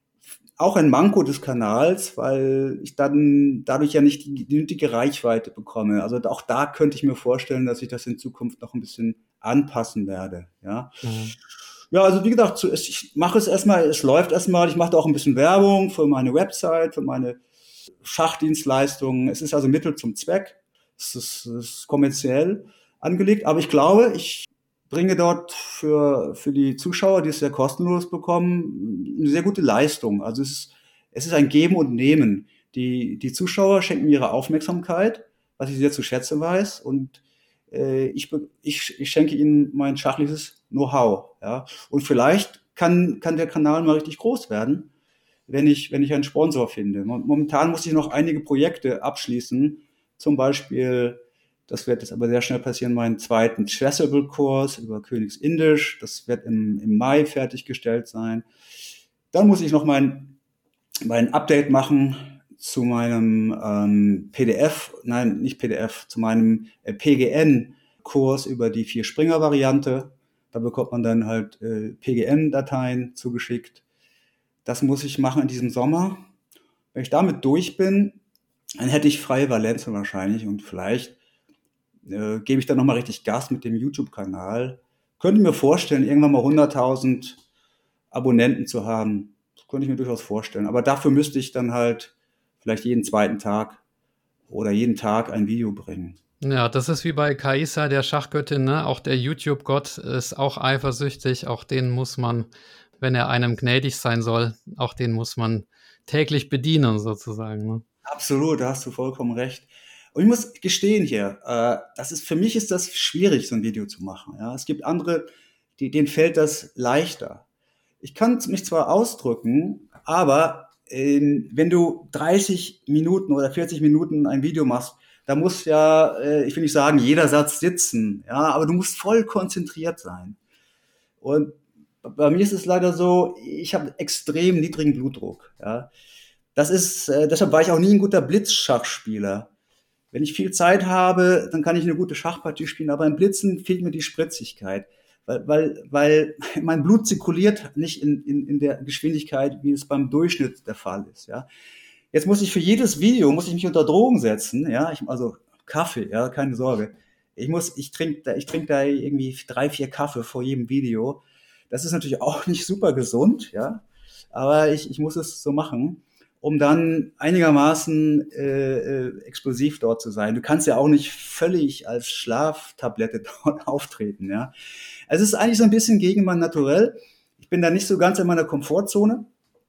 Speaker 1: Auch ein Manko des Kanals, weil ich dann dadurch ja nicht die, die nötige Reichweite bekomme. Also auch da könnte ich mir vorstellen, dass ich das in Zukunft noch ein bisschen anpassen werde. Ja, mhm. Ja, also wie gesagt, ich mache es erstmal, es läuft erstmal. Ich mache da auch ein bisschen Werbung für meine Website, für meine Schachdienstleistungen. Es ist also Mittel zum Zweck. Es ist, es ist kommerziell angelegt, aber ich glaube, ich bringe dort für, für die Zuschauer, die es ja kostenlos bekommen, eine sehr gute Leistung. Also es ist, es ist ein Geben und Nehmen. Die, die Zuschauer schenken mir ihre Aufmerksamkeit, was ich sehr zu schätzen weiß, und äh, ich, ich, ich schenke ihnen mein schachliches Know-how. Ja? Und vielleicht kann, kann der Kanal mal richtig groß werden, wenn ich, wenn ich einen Sponsor finde. Momentan muss ich noch einige Projekte abschließen, zum Beispiel, das wird jetzt aber sehr schnell passieren, meinen zweiten Chessable-Kurs über Königsindisch. Das wird im, im Mai fertiggestellt sein. Dann muss ich noch mein, mein Update machen zu meinem ähm, P D F, nein, nicht P D F, zu meinem äh, P G N-Kurs über die Vier-Springer-Variante. Da bekommt man dann halt äh, P G N-Dateien zugeschickt. Das muss ich machen in diesem Sommer. Wenn ich damit durch bin, dann hätte ich freie Valenzen wahrscheinlich und vielleicht Äh, gebe ich dann nochmal richtig Gas mit dem YouTube-Kanal. Könnte mir vorstellen, irgendwann mal hunderttausend Abonnenten zu haben. Das könnte ich mir durchaus vorstellen. Aber dafür müsste ich dann halt vielleicht jeden zweiten Tag oder jeden Tag ein Video bringen.
Speaker 5: Ja, das ist wie bei Kaisa, der Schachgöttin, ne? Auch der YouTube-Gott ist auch eifersüchtig. Auch den muss man, wenn er einem gnädig sein soll, auch den muss man täglich bedienen sozusagen. Ne?
Speaker 1: Absolut, da hast du vollkommen recht. Und ich muss gestehen hier, äh, das ist, für mich ist das schwierig, so ein Video zu machen. Ja? Es gibt andere, die, denen fällt das leichter. Ich kann mich zwar ausdrücken, aber äh, wenn du dreißig Minuten oder vierzig Minuten ein Video machst, da muss ja, äh, ich will nicht sagen, jeder Satz sitzen, ja, aber du musst voll konzentriert sein. Und bei mir ist es leider so, ich habe extrem niedrigen Blutdruck. Ja? Das ist, äh, deshalb war ich auch nie ein guter Blitzschachspieler. Wenn ich viel Zeit habe, dann kann ich eine gute Schachpartie spielen, aber im Blitzen fehlt mir die Spritzigkeit, weil, weil, weil mein Blut zirkuliert nicht in, in, in der Geschwindigkeit, wie es beim Durchschnitt der Fall ist. Ja. Jetzt muss ich für jedes Video, muss ich mich unter Drogen setzen, ja, ich, also Kaffee, ja, keine Sorge. Ich muss, ich trinke da, ich trinke da irgendwie drei, vier Kaffee vor jedem Video. Das ist natürlich auch nicht super gesund, ja, aber ich, ich muss es so machen, um dann einigermaßen äh, äh, explosiv dort zu sein. Du kannst ja auch nicht völlig als Schlaftablette dort auftreten, ja. Also es ist eigentlich so ein bisschen gegen mein Naturell. Ich bin da nicht so ganz in meiner Komfortzone,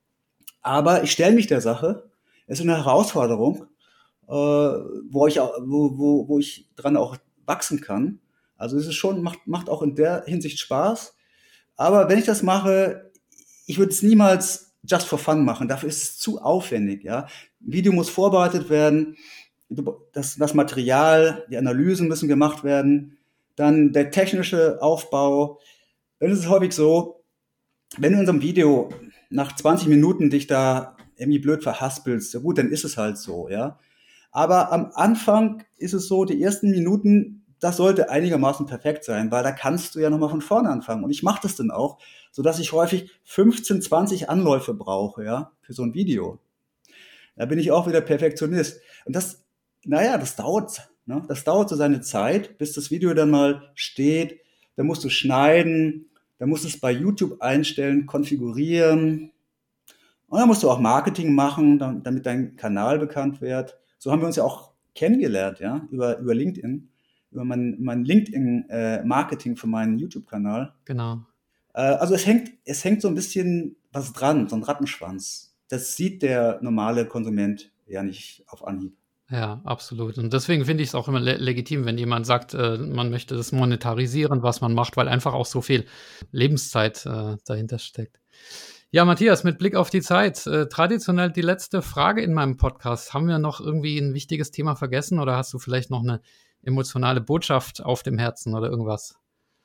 Speaker 1: aber ich stelle mich der Sache. Es ist eine Herausforderung, äh, wo ich auch, wo, wo, wo ich dran auch wachsen kann. Also es ist schon, macht, macht auch in der Hinsicht Spaß. Aber wenn ich das mache, ich würde es niemals just for fun machen. Dafür ist es zu aufwendig, ja. Ein Video muss vorbereitet werden, das, das Material, die Analysen müssen gemacht werden, dann der technische Aufbau. Dann ist es häufig so, wenn du in so einem Video nach zwanzig Minuten dich da irgendwie blöd verhaspelst, ja gut, dann ist es halt so, ja. Aber am Anfang ist es so, die ersten Minuten, das sollte einigermaßen perfekt sein, weil da kannst du ja nochmal von vorne anfangen. Und ich mache das dann auch, sodass ich häufig fünfzehn, zwanzig Anläufe brauche, ja, für so ein Video. Da bin ich auch wieder Perfektionist. Und das, naja, das dauert Ne? Das dauert so seine Zeit, bis das Video dann mal steht. Dann musst du schneiden, dann musst du es bei YouTube einstellen, konfigurieren. Und dann musst du auch Marketing machen, dann, damit dein Kanal bekannt wird. So haben wir uns ja auch kennengelernt, ja, über, über LinkedIn, über mein, mein LinkedIn-Marketing äh, für meinen YouTube-Kanal.
Speaker 5: Genau.
Speaker 1: Äh, also es hängt, es hängt so ein bisschen was dran, so ein Rattenschwanz. Das sieht der normale Konsument ja nicht auf Anhieb.
Speaker 5: Ja, absolut. Und deswegen finde ich es auch immer le- legitim, wenn jemand sagt, äh, man möchte das monetarisieren, was man macht, weil einfach auch so viel Lebenszeit äh, dahinter steckt. Ja, Matthias, mit Blick auf die Zeit, äh, traditionell die letzte Frage in meinem Podcast. Haben wir noch irgendwie ein wichtiges Thema vergessen oder hast du vielleicht noch eine emotionale Botschaft auf dem Herzen oder irgendwas?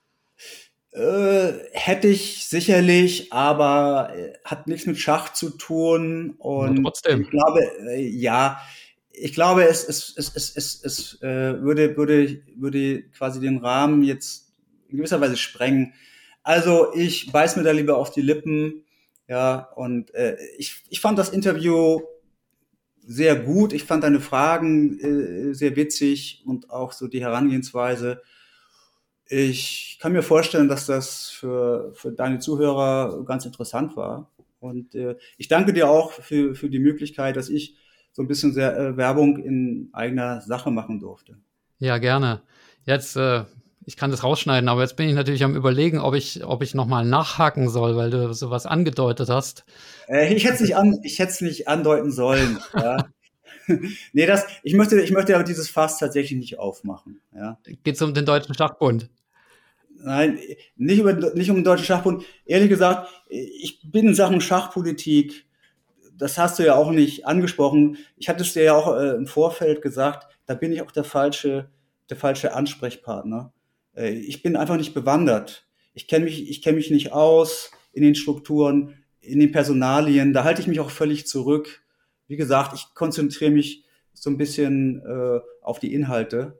Speaker 1: Äh, hätte ich sicherlich, aber äh, hat nichts mit Schach zu tun.
Speaker 5: Nur
Speaker 1: Und
Speaker 5: trotzdem.
Speaker 1: ich glaube, äh, ja, ich glaube, es, es, es, es, es, es äh, würde, würde, würde quasi den Rahmen jetzt in gewisser Weise sprengen. Also ich beiß mir da lieber auf die Lippen. Ja, und äh, ich, ich fand das Interview sehr gut. Ich fand deine Fragen äh, sehr witzig und auch so die Herangehensweise. Ich kann mir vorstellen, dass das für, für deine Zuhörer ganz interessant war. Und äh, ich danke dir auch für, für die Möglichkeit, dass ich so ein bisschen sehr, äh, Werbung in eigener Sache machen durfte.
Speaker 5: Ja, gerne. Jetzt, äh, ich kann das rausschneiden, aber jetzt bin ich natürlich am Überlegen, ob ich, ob ich nochmal nachhaken soll, weil du sowas angedeutet hast.
Speaker 1: Äh, ich hätte es nicht an, ich hätte es nicht andeuten sollen. Ja. Nee, das, ich möchte, ich möchte aber dieses Fass tatsächlich nicht aufmachen. Ja.
Speaker 5: Geht's um den Deutschen Schachbund?
Speaker 1: Nein, nicht, über, nicht um den Deutschen Schachbund. Ehrlich gesagt, ich bin in Sachen Schachpolitik, das hast du ja auch nicht angesprochen. Ich hatte es dir ja auch äh, im Vorfeld gesagt, da bin ich auch der falsche, der falsche Ansprechpartner. Äh, ich bin einfach nicht bewandert. Ich kenne mich, ich kenne mich nicht aus in den Strukturen, in den Personalien. Da halte ich mich auch völlig zurück. Wie gesagt, ich konzentriere mich so ein bisschen äh, auf die Inhalte.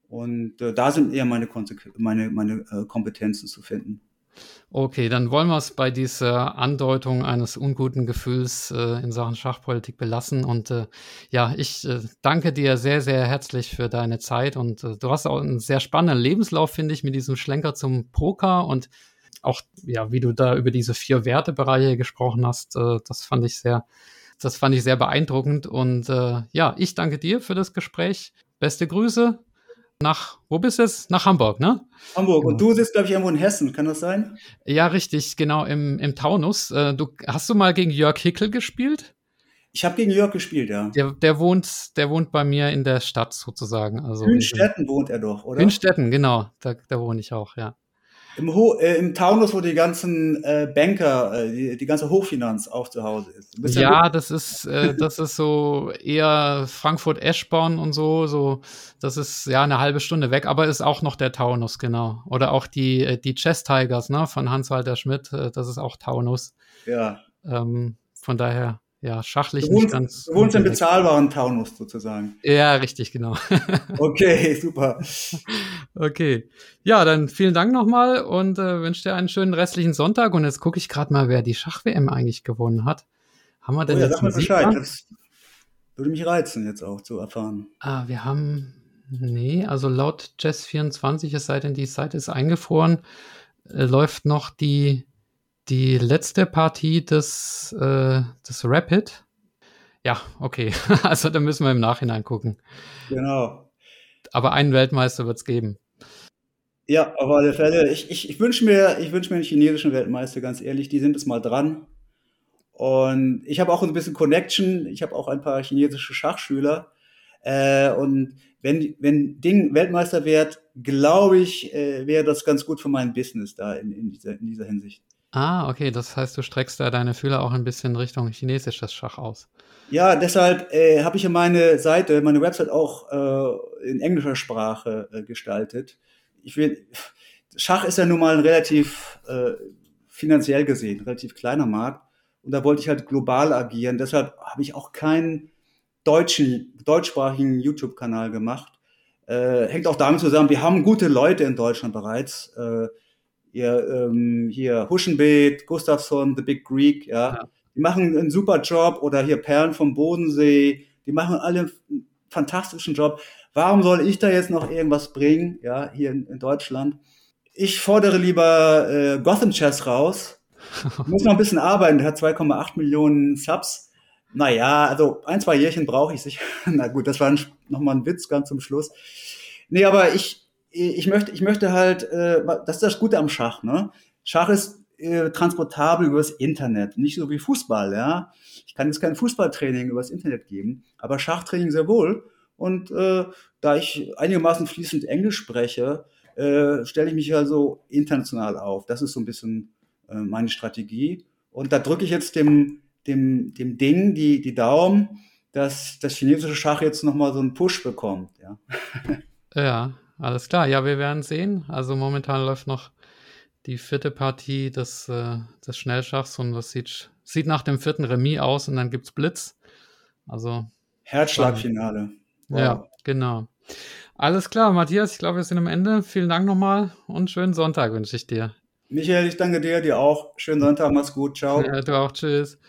Speaker 1: Und äh, da sind eher meine, Konsequ- meine, meine äh, Kompetenzen zu finden.
Speaker 5: Okay, dann wollen wir es bei dieser Andeutung eines unguten Gefühls äh, in Sachen Schachpolitik belassen. Und äh, ja, ich äh, danke dir sehr, sehr herzlich für deine Zeit. Und äh, du hast auch einen sehr spannenden Lebenslauf, finde ich, mit diesem Schlenker zum Poker und auch, ja, wie du da über diese vier Wertebereiche gesprochen hast. Äh, das fand ich sehr, das fand ich sehr beeindruckend. Und äh, ja, ich danke dir für das Gespräch. Beste Grüße. Nach, wo bist du jetzt? Nach Hamburg, ne?
Speaker 1: Hamburg.
Speaker 5: Genau.
Speaker 1: Und du sitzt, glaube ich, irgendwo in Hessen. Kann das sein?
Speaker 5: Ja, richtig, genau, im, im Taunus. Äh, du, hast du mal gegen Jörg Hickel gespielt?
Speaker 1: Ich habe gegen Jörg gespielt, ja.
Speaker 5: Der, der, wohnt, der wohnt bei mir in der Stadt sozusagen. Also in
Speaker 1: Hünstetten wohnt er doch, oder?
Speaker 5: Hünstetten, genau. Da, da wohne ich auch, ja.
Speaker 1: Im, Ho äh, im Taunus, wo die ganzen äh, Banker, äh, die, die ganze Hochfinanz auch zu Hause ist. Du bist
Speaker 5: Ja,
Speaker 1: ja
Speaker 5: das ist, äh, das ist so eher Frankfurt-Eschborn und so, so. Das ist ja eine halbe Stunde weg, aber ist auch noch der Taunus, genau. Oder auch die, äh, die Chess Tigers, ne, von Hans-Walter Schmidt, äh, das ist auch Taunus.
Speaker 1: Ja.
Speaker 5: Ähm, von daher, ja, schachlich
Speaker 1: Du
Speaker 5: nicht
Speaker 1: wohnst,
Speaker 5: ganz.
Speaker 1: du wohnst im
Speaker 5: unkorrekt.
Speaker 1: bezahlbaren Taunus sozusagen.
Speaker 5: Ja, richtig, genau.
Speaker 1: Okay, super.
Speaker 5: Okay. Ja, dann vielen Dank nochmal und äh, wünsche dir einen schönen restlichen Sonntag. Und jetzt gucke ich gerade mal, wer die Schach-W M eigentlich gewonnen hat. Haben wir
Speaker 1: Oh
Speaker 5: denn
Speaker 1: ja,
Speaker 5: jetzt
Speaker 1: sag mir
Speaker 5: einen
Speaker 1: Bescheid.
Speaker 5: Sieger?
Speaker 1: Das würde mich reizen, jetzt auch zu erfahren.
Speaker 5: Ah, wir haben, nee, also laut Chess vierundzwanzig, es sei denn, die Seite ist eingefroren, äh, läuft noch die, die letzte Partie des, äh, des Rapid. Ja, okay. Also da müssen wir im Nachhinein gucken.
Speaker 1: Genau.
Speaker 5: Aber einen Weltmeister wird es geben.
Speaker 1: Ja, auf alle Fälle. Ich, ich, ich wünsche mir, ich wünsch mir einen chinesischen Weltmeister, ganz ehrlich. Die sind jetzt mal dran. Und ich habe auch ein bisschen Connection. Ich habe auch ein paar chinesische Schachschüler. Äh, und wenn, wenn Ding Weltmeister wird, glaube ich, äh, wäre das ganz gut für mein Business da in, in, dieser, in dieser Hinsicht.
Speaker 5: Ah, okay, das heißt, du streckst da deine Fühler auch ein bisschen Richtung chinesisches Schach aus.
Speaker 1: Ja, deshalb äh, habe ich ja meine Seite, meine Website auch äh, in englischer Sprache äh, gestaltet. Ich will, Schach ist ja nun mal ein relativ äh, finanziell gesehen, relativ kleiner Markt. Und da wollte ich halt global agieren. Deshalb habe ich auch keinen deutschen, deutschsprachigen YouTube-Kanal gemacht. Äh, hängt auch damit zusammen, wir haben gute Leute in Deutschland bereits. Äh, hier, ähm, hier Huschenbeet, Gustafsson, The Big Greek, ja.
Speaker 5: Ja.
Speaker 1: Die machen einen super Job. Oder hier Perlen vom Bodensee. Die machen alle einen fantastischen Job. Warum soll ich da jetzt noch irgendwas bringen, ja, hier in, in Deutschland? Ich fordere lieber äh, Gotham Chess raus. Muss noch ein bisschen arbeiten, der hat zwei Komma acht Millionen Subs. Naja, also ein, zwei Jährchen brauche ich sicher. Na gut, das war nochmal ein Witz ganz zum Schluss. Nee, aber ich, ich möchte, ich möchte halt, äh, das ist das Gute am Schach, ne? Schach ist äh, transportabel übers Internet, nicht so wie Fußball, ja. Ich kann jetzt kein Fußballtraining übers Internet geben, aber Schachtraining sehr wohl. Und äh, da ich einigermaßen fließend Englisch spreche, äh, stelle ich mich also international auf. Das ist so ein bisschen äh, meine Strategie. Und da drücke ich jetzt dem, dem, dem Ding die, die Daumen, dass das chinesische Schach jetzt nochmal so einen Push bekommt. Ja.
Speaker 5: Ja, alles klar. Ja, wir werden sehen. Also momentan läuft noch die vierte Partie des, äh, des Schnellschachs und das sieht, sieht nach dem vierten Remis aus und dann gibt's Blitz. Also
Speaker 1: Herzschlagfinale.
Speaker 5: Wow. Ja, genau. Alles klar, Matthias, ich glaube, wir sind am Ende. Vielen Dank nochmal und schönen Sonntag wünsche ich dir.
Speaker 1: Michael, ich danke dir, dir auch. Schönen Sonntag, mach's gut, ciao.
Speaker 5: Ja, du auch, tschüss.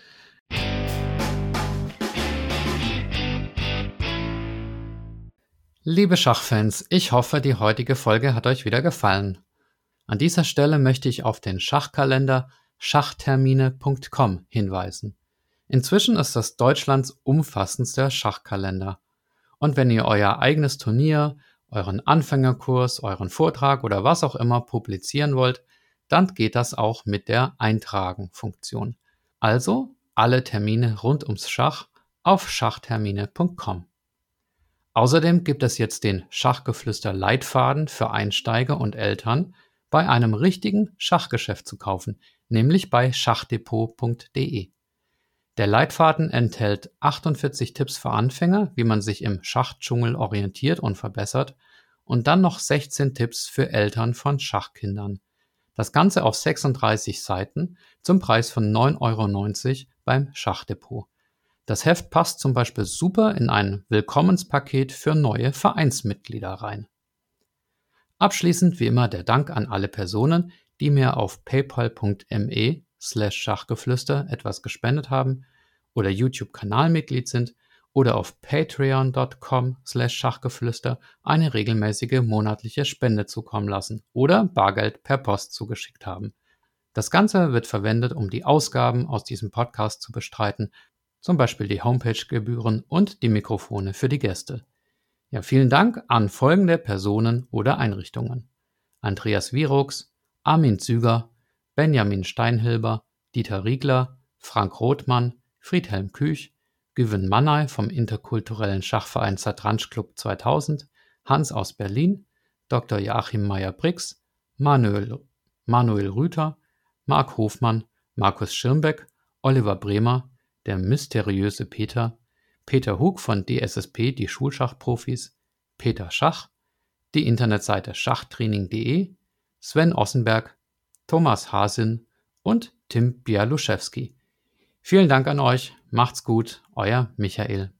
Speaker 5: Liebe Schachfans, ich hoffe, die heutige Folge hat euch wieder gefallen. An dieser Stelle möchte ich auf den Schachkalender schachtermine punkt com hinweisen. Inzwischen ist das Deutschlands umfassendster Schachkalender. Und wenn ihr euer eigenes Turnier, euren Anfängerkurs, euren Vortrag oder was auch immer publizieren wollt, dann geht das auch mit der Eintragen-Funktion. Also alle Termine rund ums Schach auf schachtermine punkt com. Außerdem gibt es jetzt den Schachgeflüster-Leitfaden für Einsteiger und Eltern bei einem richtigen Schachgeschäft zu kaufen, nämlich bei schachdepot punkt de. Der Leitfaden enthält achtundvierzig Tipps für Anfänger, wie man sich im Schachdschungel orientiert und verbessert, und dann noch sechzehn Tipps für Eltern von Schachkindern. Das Ganze auf sechsunddreißig Seiten zum Preis von neun Euro neunzig beim Schachdepot. Das Heft passt zum Beispiel super in ein Willkommenspaket für neue Vereinsmitglieder rein. Abschließend wie immer der Dank an alle Personen, die mir auf paypal punkt me slash Schachgeflüster etwas gespendet haben oder YouTube-Kanalmitglied sind oder auf patreon punkt com slash Schachgeflüster eine regelmäßige monatliche Spende zukommen lassen oder Bargeld per Post zugeschickt haben. Das Ganze wird verwendet, um die Ausgaben aus diesem Podcast zu bestreiten, zum Beispiel die Homepage-Gebühren und die Mikrofone für die Gäste. Ja, vielen Dank an folgende Personen oder Einrichtungen: Andreas Wierucks, Armin Züger, Benjamin Steinhilber, Dieter Riegler, Frank Rothmann, Friedhelm Küch, Güven Mannay vom interkulturellen Schachverein Zatransch Club zweitausend, Hans aus Berlin, Doktor Joachim Meyer-Brix, Manuel, Manuel Rüther, Marc Hofmann, Markus Schirmbeck, Oliver Bremer, der mysteriöse Peter, Peter Hug von D S S P, die Schulschachprofis, Peter Schach, die Internetseite schachtraining punkt de, Sven Ossenberg, Thomas Hasin und Tim Bialuszewski. Vielen Dank an euch, macht's gut, euer Michael.